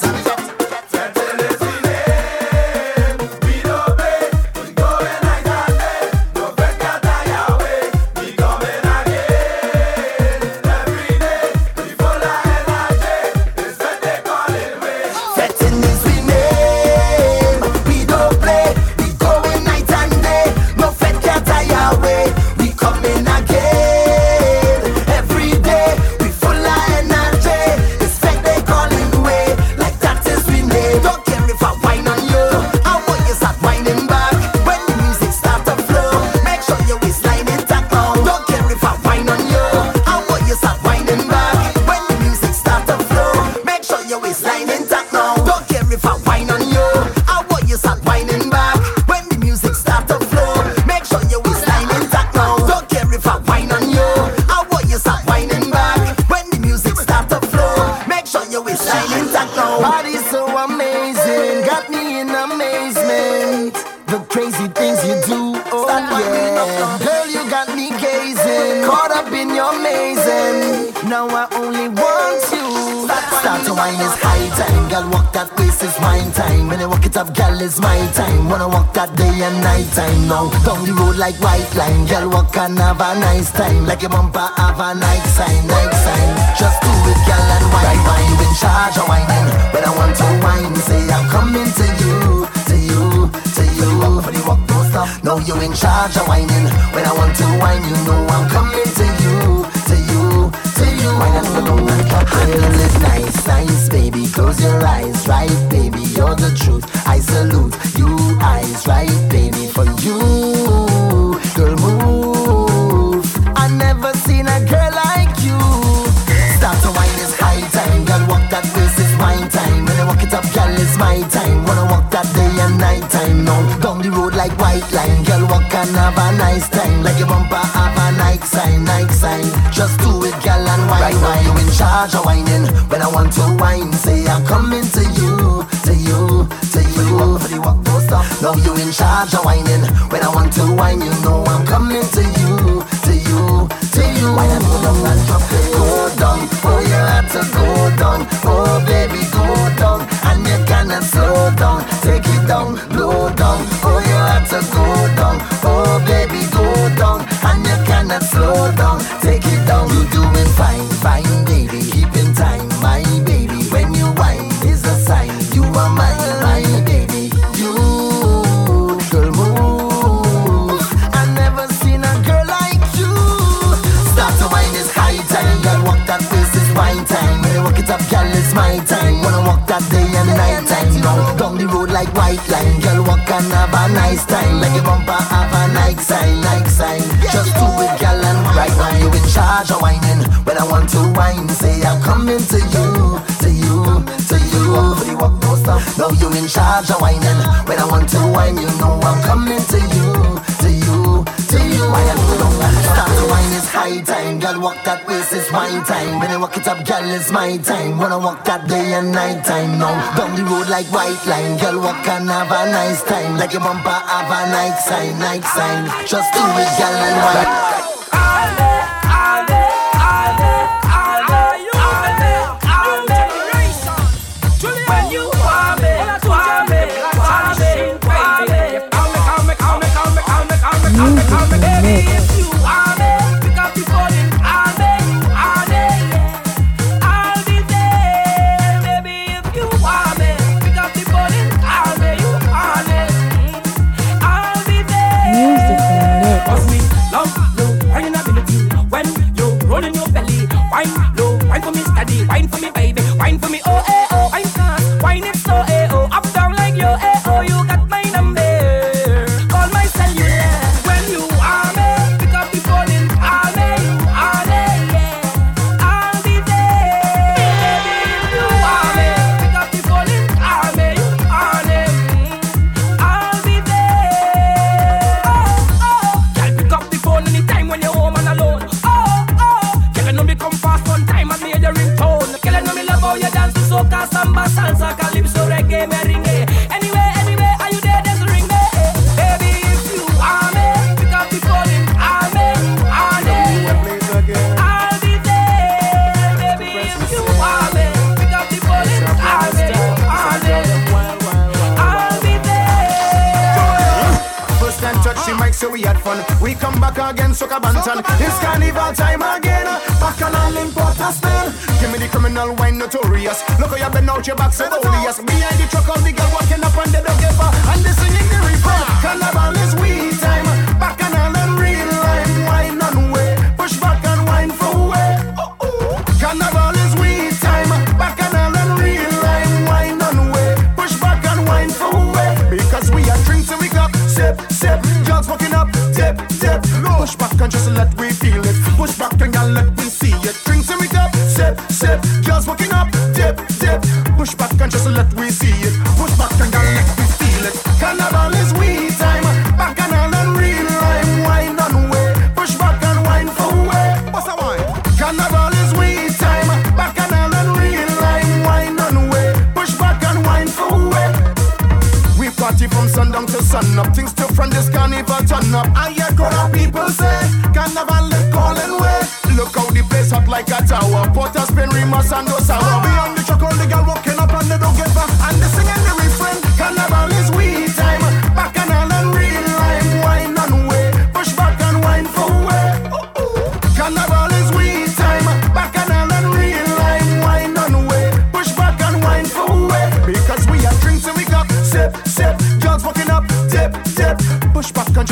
Fetting is we name. We don't play. We going night and day. No fed can't tire away. We coming again. Every day we full of energy. It's fed they calling away. Like that is we name. Don't care if I whine on you. I want you start whining back. When the music start to flow, make sure your waistline intact now. Don't care if I whine on you. I want you start whining back. When the music start to flow, make sure your waistline intact now. Don't care if I whine on you. I want you start whining back. When the music start to flow, make sure your waistline intact now. Don't care if I whine on you. I want you start whining back. When the music start to flow, make sure your waistline intact now. Body's so amazing, got me in amazement. The crazy things you do, oh yeah. Girl, you got me gazing, caught up in your mazing. Now I only want you. Start Start to wine is high time. Girl, walk that waist is my time. When I walk it up, girl, it's my time. Wanna walk that day and night time. Now down the road like white line. Girl, walk and have a nice time. Like your bumper have a night sign, night sign. Just do it, girl, and wine, wine. You in charge of whining. When I want to wine, say I'm coming to you, to you, to you. For the walk, don't stop. Now you in charge of whining. When I want to wine, you know I'm coming to you, to you, to you. Wine and go down and clap. Handle it nice, nice, baby. Close your eyes, right, baby. You're the truth. I salute you, eyes, right, baby. For you, girl, move. I never seen a girl like you. Start to wine is high time. Girl, walk that waist is my time. When I walk it up, girl, it's my time. Wanna walk that day and night time. Now down the road like white line. Girl, walk and have a nice time. Like your bumper have a night sign, night sign. Just do it, girl, and wine. Right now you in charge of whining. When I want to wine, say I'm coming to you, to you, to you. For the walk, don't stop. Now you in charge of whining. When I want to wine, you know I'm coming to you, to you, to you. Wine and go down and drop it. Go down, oh you have to go down. Oh baby, go down, and you cannot slow down. Take it down, blow down. Oh you have to go down. Oh baby, go down, and you cannot slow down. Take it down. You doing fine, fine baby. Keep in time, my baby. When you whine is a sign. You are mine, my baby. You, girl, move. I never seen a girl like you. Start to wine is high time. Girl, walk that face is my time. When I walk it up, girl, it's my time. Wanna walk that day and night time. Now down the road like white line. Girl, walk and have a nice time. Like your bumper have a night sign, night sign. Just do it, girl, and right now you in charge of whining. When I want to wine, say I'm coming to you, to you, to you. For the walk, don't stop. Now you in charge of whining. When I want to wine, you know I'm coming to you, to you, to you. I am start to wine is high time. Girl, walk that waist is my time. When I walk it up, girl, it's my time. Wanna walk that day and night time. Now down the road like white line. Girl, walk and have a nice time. Like your bumper have a night sign, night sign. Just do it, girl, and wine. Wine for me, baby. Wine for me, oh, eh, oh. Wine fast, wine it so, eh, oh. Up down like yo, eh, oh. You got my number. Call my cellular. When you are me, pick up the phone and call me. You are there, yeah. I'll be there. Baby, if you are me, pick up the phone and call me. You are there. I'll be there. Oh, oh. Girl, pick up the phone anytime when you're home and alone. Oh, oh. Girl, I know me come fast one time and made your ringtone. Oh, you dance to soca, samba, salsa, calypso, reggae, merengue. Anyway, anyway, are you there? Just ring me. Baby, if you are me, pick up the phone and call me. Are there? I'll be there. Baby, if you are me, pick up the phone and call me. Are there? I'll be there. First time touch the mic, so we had fun. We come back again, soca bantan. It's carnival time again. Back on all in Port of Spain. Give me the criminal wine notorious. Look how you been out your back so odious. Behind the truck, all the girl walking up and they don't give up. And they singing the refrain. Carnival is we time. Back and all in real life. Wine on way. Push back and wine for way. Oh, oh. Carnival is we time. Back and all in real life. Wine on way. Push back and wine for way. Because we are drinks and we cup. Sip, sip. Girls walking up. Dip, dip. Push back and just let we feel it. Push back and girl let me see it. Drinks and we cup. Sip, sip. Girls walking up. Dip, dip. Push back and just let we see it. Push back and girl let we feel it. Carnival is we time. Back and all in real life. Wine on way. Push back and wine for way. What's that wine? Carnival is we time. Back and all in real life. Wine on way. Push back and wine for way. We party from sundown to sun up. Things still from this carnival turn up. I hear crowd people say carnival is calling way. Look how the place hot like a tower. Port of Spain, Rimas and Osawa. We on the chocolate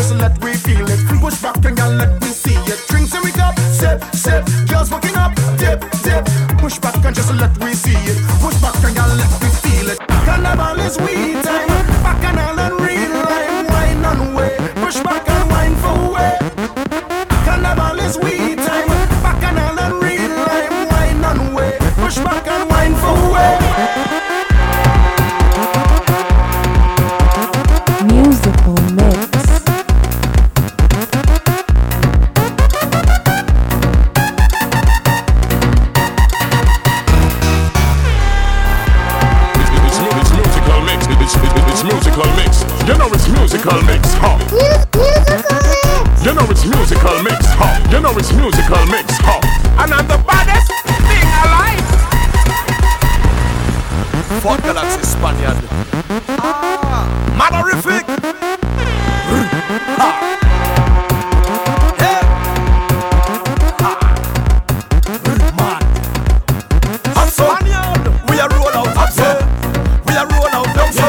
just let we feel it. Push back and girl, let me see it. Drinks in we cup, sip, sip. Girls walking up, dip, dip. Push back and just let we see it. Push back and girl, let me feel it. Carnival is we time. Bacchanal and real lime, wine and way. Push back and wine for way. Carnival is we time. Bacchanal and real lime, wine and way. Push back and wine for way. Musical mix. It's musical mix. You know it's musical mix, huh? You know it's musical mix, huh? You know it's musical mix, huh? And I'm the baddest thing alive. Fort Galaxy Spaniard. Madorific. We are roll out up so. We are roll out down so.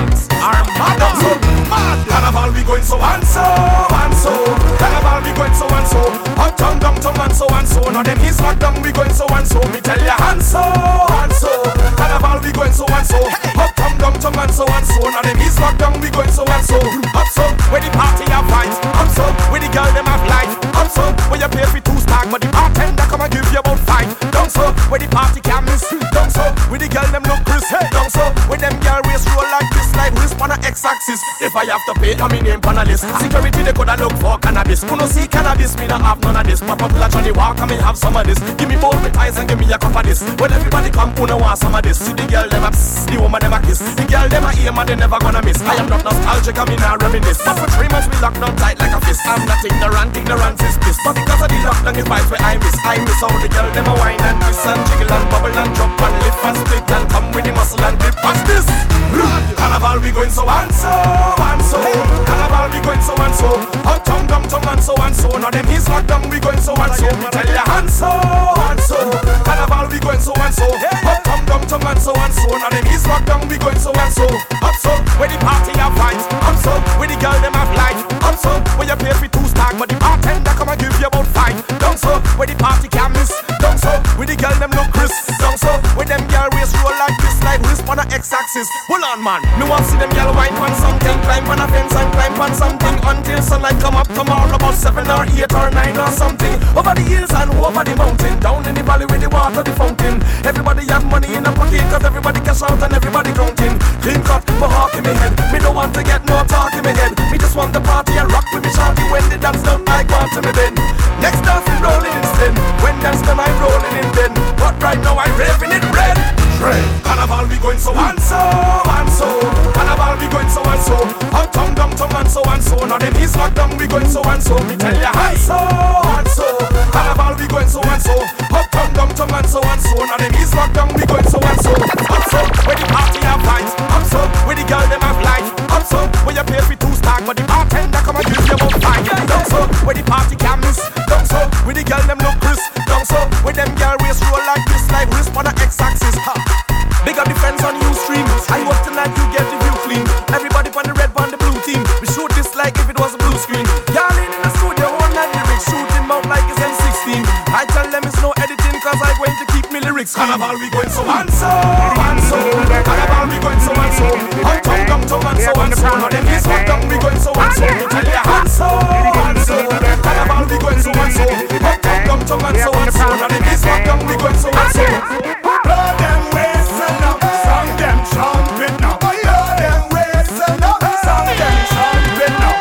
Armada so mad. Carnival we going so and so and so. Carnival we going so and so. Uptown, downtown and so and so. Now them East Lockdown we going so and so. Me tell ya and so and so. Carnival we going so and so. Uptown, downtown and so and so. Now them East Lockdown we going so and so. Up so where the party have vibes. Up so where the girl them have life. Up so where you pay for 2 stag, but the bartender come and give you about 5. Down so where the party can't miss. Down so where the girl them look crisp. Down so where them girl waist roll like this, like wrist on a X-axis. If I have to pay, I'm in name on a list. Security they coulda look for cannabis. Who no see cannabis, me not have none of this. Pop up like Johnny Walker, me have some of this. Give me both with eyes and give me a cup of this. When everybody come, who no want some of this. See the girl them a psst, the woman them a kiss. The girl them a aim and they never gonna miss. I am not nostalgic, I'm in a reminisce. But for 3 months we locked down tight like a fist. I'm not ignorant, ignorance is bliss. But because of the lockdown is vibes where I miss how the girl them a wine and twist and jiggle and bubble and jump and lift and split and come with the muscle and grip. Watch this. Carnival we going so and so and so. Carnival we going so and so. Uptown, downtown and so and so. Now them East Lockdown we going so and so. Me tell ya and so and so. Carnival we going so and so. Uptown, downtown and so and so. Now them East Lockdown we going so and so. Up so where the party have vibes. Up so where the girl them have life. Up so where you pay for 2 stag, but the bartender come and give you about 5. Down so where the party can't miss. Down so where the girl them look crisp. Down so where them girl waist roll like this, like wrist on a X-axis. Hold on man, me want see them girl wine on something, climb on a fence and climb on something until sunlight come up tomorrow about 7 or 8 or 9 or something. Over the hills and over the mountain, down in the valley with the water, the fountain. Everybody have money in a pocket, cause everybody cash out and everybody counting. Clean cut, mohawk in me head. Me don't want to get no talk in me head. Me just want to party and rock with me shawty. When the dance done, I go on to me then. Next dance we rolling in sin. When dance done, I'm rolling in then. But right now I'm raving it red. Carnival we going so and so and so. Carnival we going so and so. Uptown, downtown and so and so. Now them East Lockdown we going so and so. Me tell ya and so and so. Carnival we going so and so. Uptown, downtown and so and so. Now them East Lockdown we going so and so. Up so where the party have vibes. Up so where the girl them have life. Up so where you pay for 2 stag, but the bartender come and give you about 5. Down so where the party can't miss. Down so where the girl them look crisp. Down so where them girl waist roll like this, like wrist on a X-axis. Big up the friends on Ustream. I hope tonight you get the view clean. Everybody on the red, on the blue team. We shoot this like if it was a blue screen. Y'all in the studio, all night lyrics, shooting mouth like it's M16. I tell them it's no editing, cause I'm going to keep me lyrics clean. Carnival we going so and so and so. Carnival we going so and so. Uptown, downtown and so and so. Now them East Lockdown we going so and so. Me tell ya and so and so. Carnival we going so and so. Uptown, downtown and so and so. Now them East Lockdown we going so and so. Blow them whistle up, song them trumpet now. Blow them whistle up, song them trumpet now.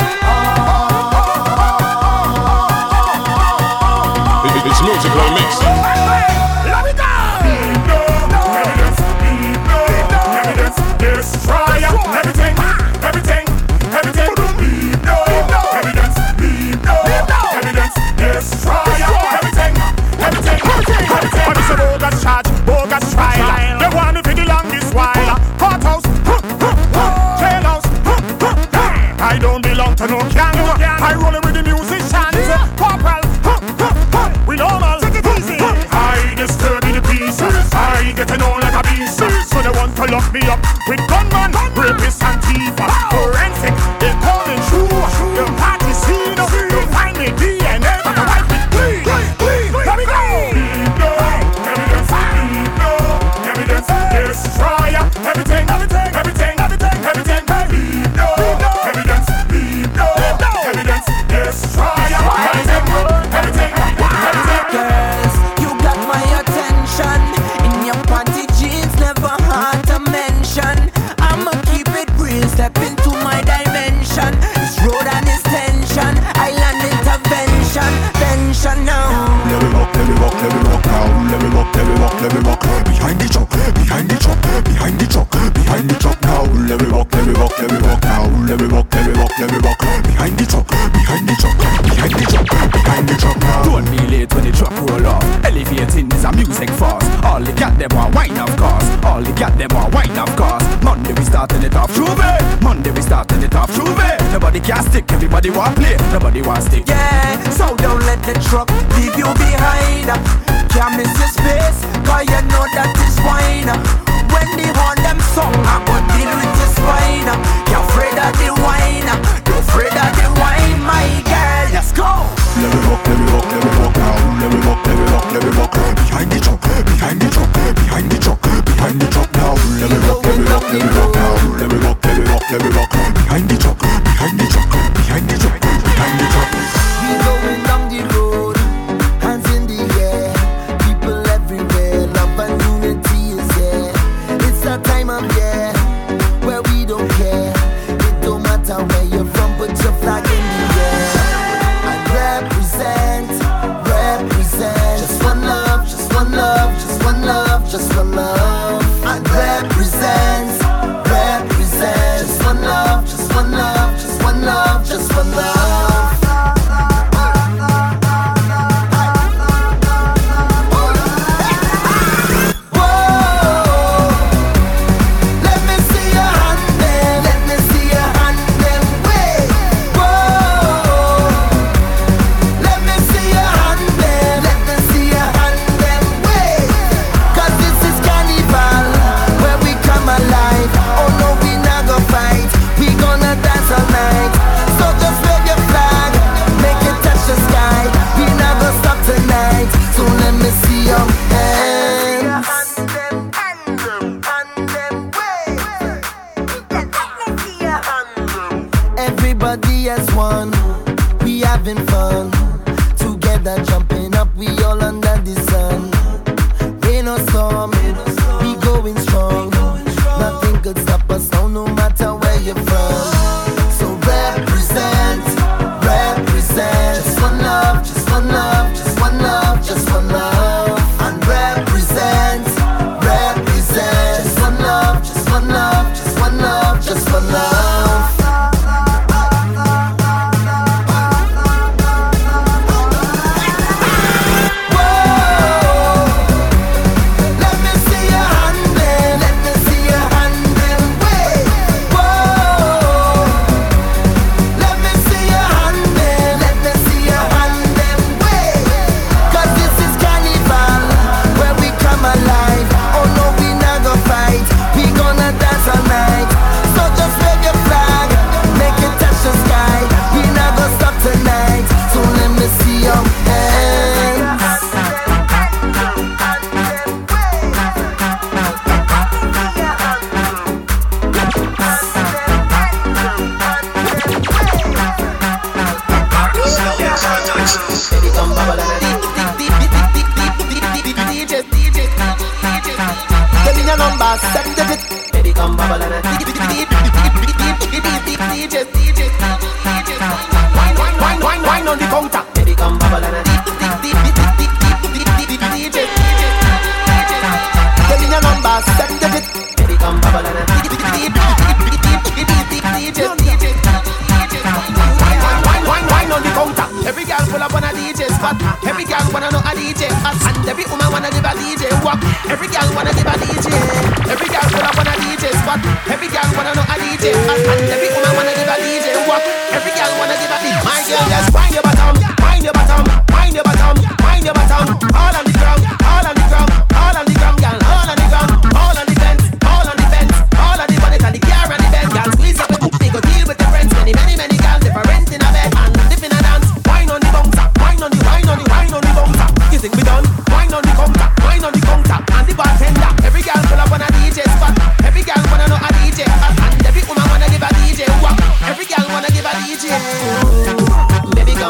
It's musical mix. Love it down. Evidence, destroyer. Everything, everything, everything. Evidence, evidence, destroyer. Everything, everything, everything. But it's a bogus charge, bogus trial. They want me for the longest while. Courthouse, jailhouse. I don't belong to no gang. I roll with the musicians. Corporal, we normal. I disturb the peace. I get to know like a beast. So they want to lock me up with gunman, rapists and thief. Forensic, they coming true. The party Yeah, nobody wants to. Yeah, so don't let the truck leave you behind. Can't miss your space, cause you know that is wine. When they horn them song, I go deal with your spine. You're afraid of the wine, you're afraid of the wine, my girl. Let's go. Let me rock, let me rock, let me rock now. Let me rock, let me rock, let me rock. Behind the truck, behind the truck, behind the truck, behind the truck now. Let me rock, let me rock, let me rock now. Let me rock, let me rock, let me rock. Behind the truck, behind the truck, behind the truck, behind the truck. We going down the road, hands in the air. People everywhere, love and unity is here. It's that time of year where we don't care. It don't matter where you're from, put your flag in the air. Represent, just one love, just one love, just one love, just one love. And represent, just one love, just one love, just one love, just one love. Everybody as one, we having fun. Together jumping up, we all under the sun. Rain or storm, we going strong. Nothing could stop us now, no matter where you're from. So represent, just one love, just one love, just one love, just one love. And represent, just one love, just one love, just one love, just one love. Wine on the counter, baby come bubble and give me your number, send it, baby come bubble and wine on the counter. Every girl pull up on a DJ spot. Every girl wanna know a DJ hot, and every woman wanna give a DJ walk. Every girl wanna give a DJ. Every girl pull up on a DJ spot. Every girl wanna know a DJ hot, and every woman wanna give a DJ walk. Every girl wanna give a DJ. My girl, just wind your bottom, wind your bottom, wind your bottom, wind your bottom. All on the ground, all on the ground, all on the ground, girl, all on the ground, all on the fence, all on the fence, all on the bonnet and the car and the bed, girl. Squeeze up with the go deal with your friends. Many girls different in a bed and living a dance. Wine on the bouncer, wine on the bouncer. You think we done? Wine on the counter, and the bartender. Every girl pull up on a DJ spot. Every girl wanna know a DJ hot, and every woman wanna give a DJ walk. Every girl wanna give a DJ. Baby girl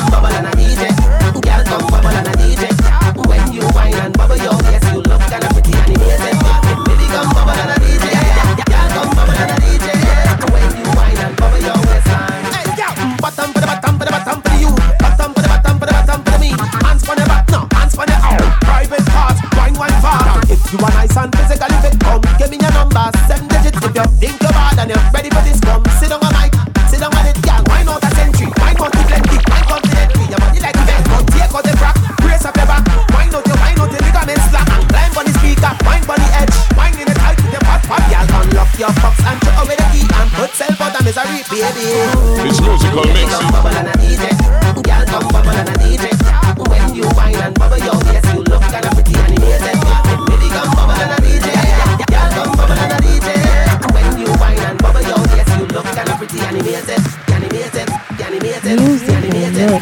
mix.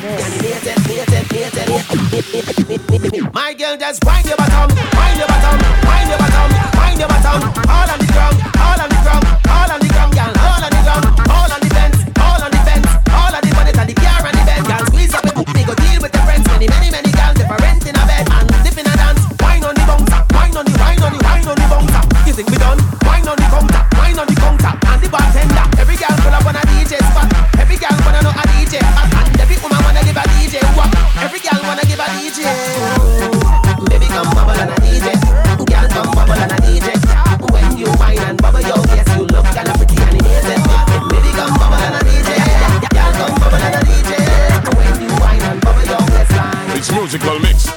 My girl, just wind your bottom, wind your bottom, wind your bottom, wind your bottom. All on the ground, all on the ground, all on the ground, girl. All on the ground, all on the fence, all on the fence, all on the bonnet and the car and the bed, girl. Squeeze up the book, go deal with the friends. Many, many, many girls different in a bed and dip in a dance. Wine on the bouncer, wine on the, wine on the, wine on the bouncer. You think we done? Wine on the counter, wine on the counter, and the bartender. Every girl pull up on a DJ spot. Every girl wanna know a DJ hot, and every woman wanna give a DJ what? Every girl wanna give a DJ. Baby come bubble and a DJ. Girl come bubble and a DJ. When you wine and bubble, yo, yes you look kinda pretty and amazing. Baby come bubble and a DJ. Girl come bubble and a DJ. When you wine and bubble, yo, yes right. It's musical mix.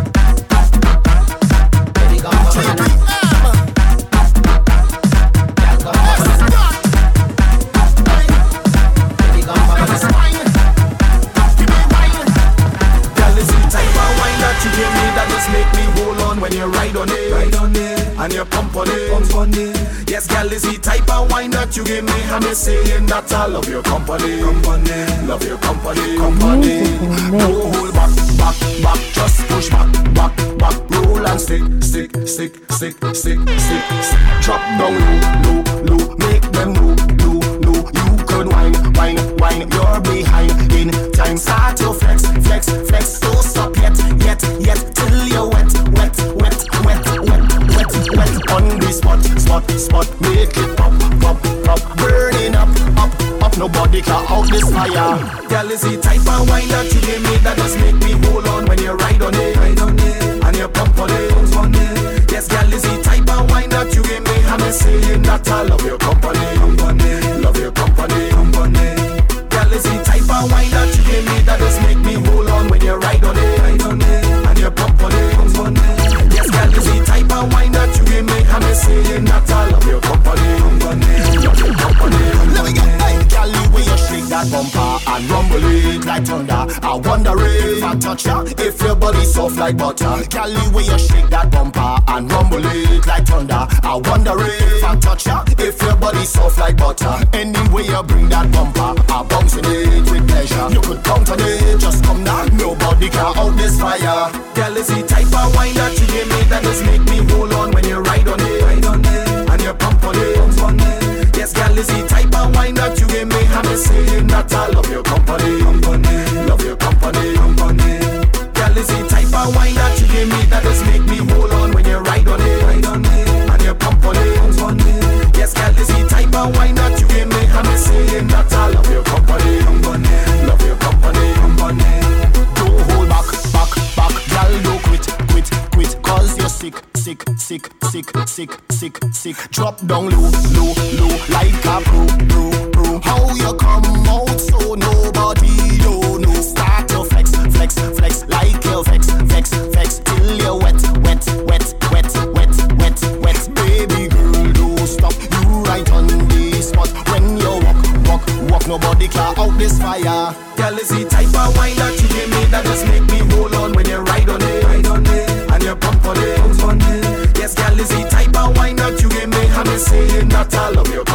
Baby come bubble and a DJ. You give me that just make me hold on when you ride on it, and you pump on it. Yes, girl, is the type of wine that you give me, and me saying that I love your company, love your company. No hold back, just push back, roll and stick. Drop down low, make them know. You could wine, you're behind in time. Start to flex. Don't stop yet, till you're wet. On the spot, make it pop, burning up. Nobody can out this fire. Girl, is the type of wine that you give me that just make me hold on when you ride on it, and you pump on it. Yes, girl, is the type of wine that you give me, and I'm saying that I love your company, love your company. Girl, is the type of wine that you give me that just make me hold on when you ride on it, and you pump on it. Yes, girl, is the type of wine that you give me, and I'm saying that I love your company, love your company. Let me get girl, the way you shake that bumper and rumble it like thunder. I wonder if I touch ya, if your body soft like butter. Girl, the way you shake that bumper and rumble it like thunder. I wonder if I touch ya, if your body soft like butter. Anyway you bring that bumper, I bounce in it with pleasure. You could count on it, just come down. Nobody can out this fire. Girl, is the type of wine that you give me that just make me hold on when you ride on it, and you pump on it. Yes, girl, is the type of wine that you give me, and I'm saying that I love your company, love your company. Girl, is the type of wine that you give me that just make me hold on when you ride on it, and you pump on it. Yes, girl, is the type of wine that you give me, and I'm saying that I love your company, love your company. Don't hold back, girl, don't quit, cause you're sick. Drop down low, like a pro. How you come out so nobody don't know? Start to flex, like you vex, till you're wet. Baby girl, don't stop, you right on the spot. When you walk, nobody can out this fire. Girl, is the type of wine that you give me that just make me hold on when you ride on it, and you pump on it. Yes, girl, is the type of wine that you give me, and I'm saying that I love your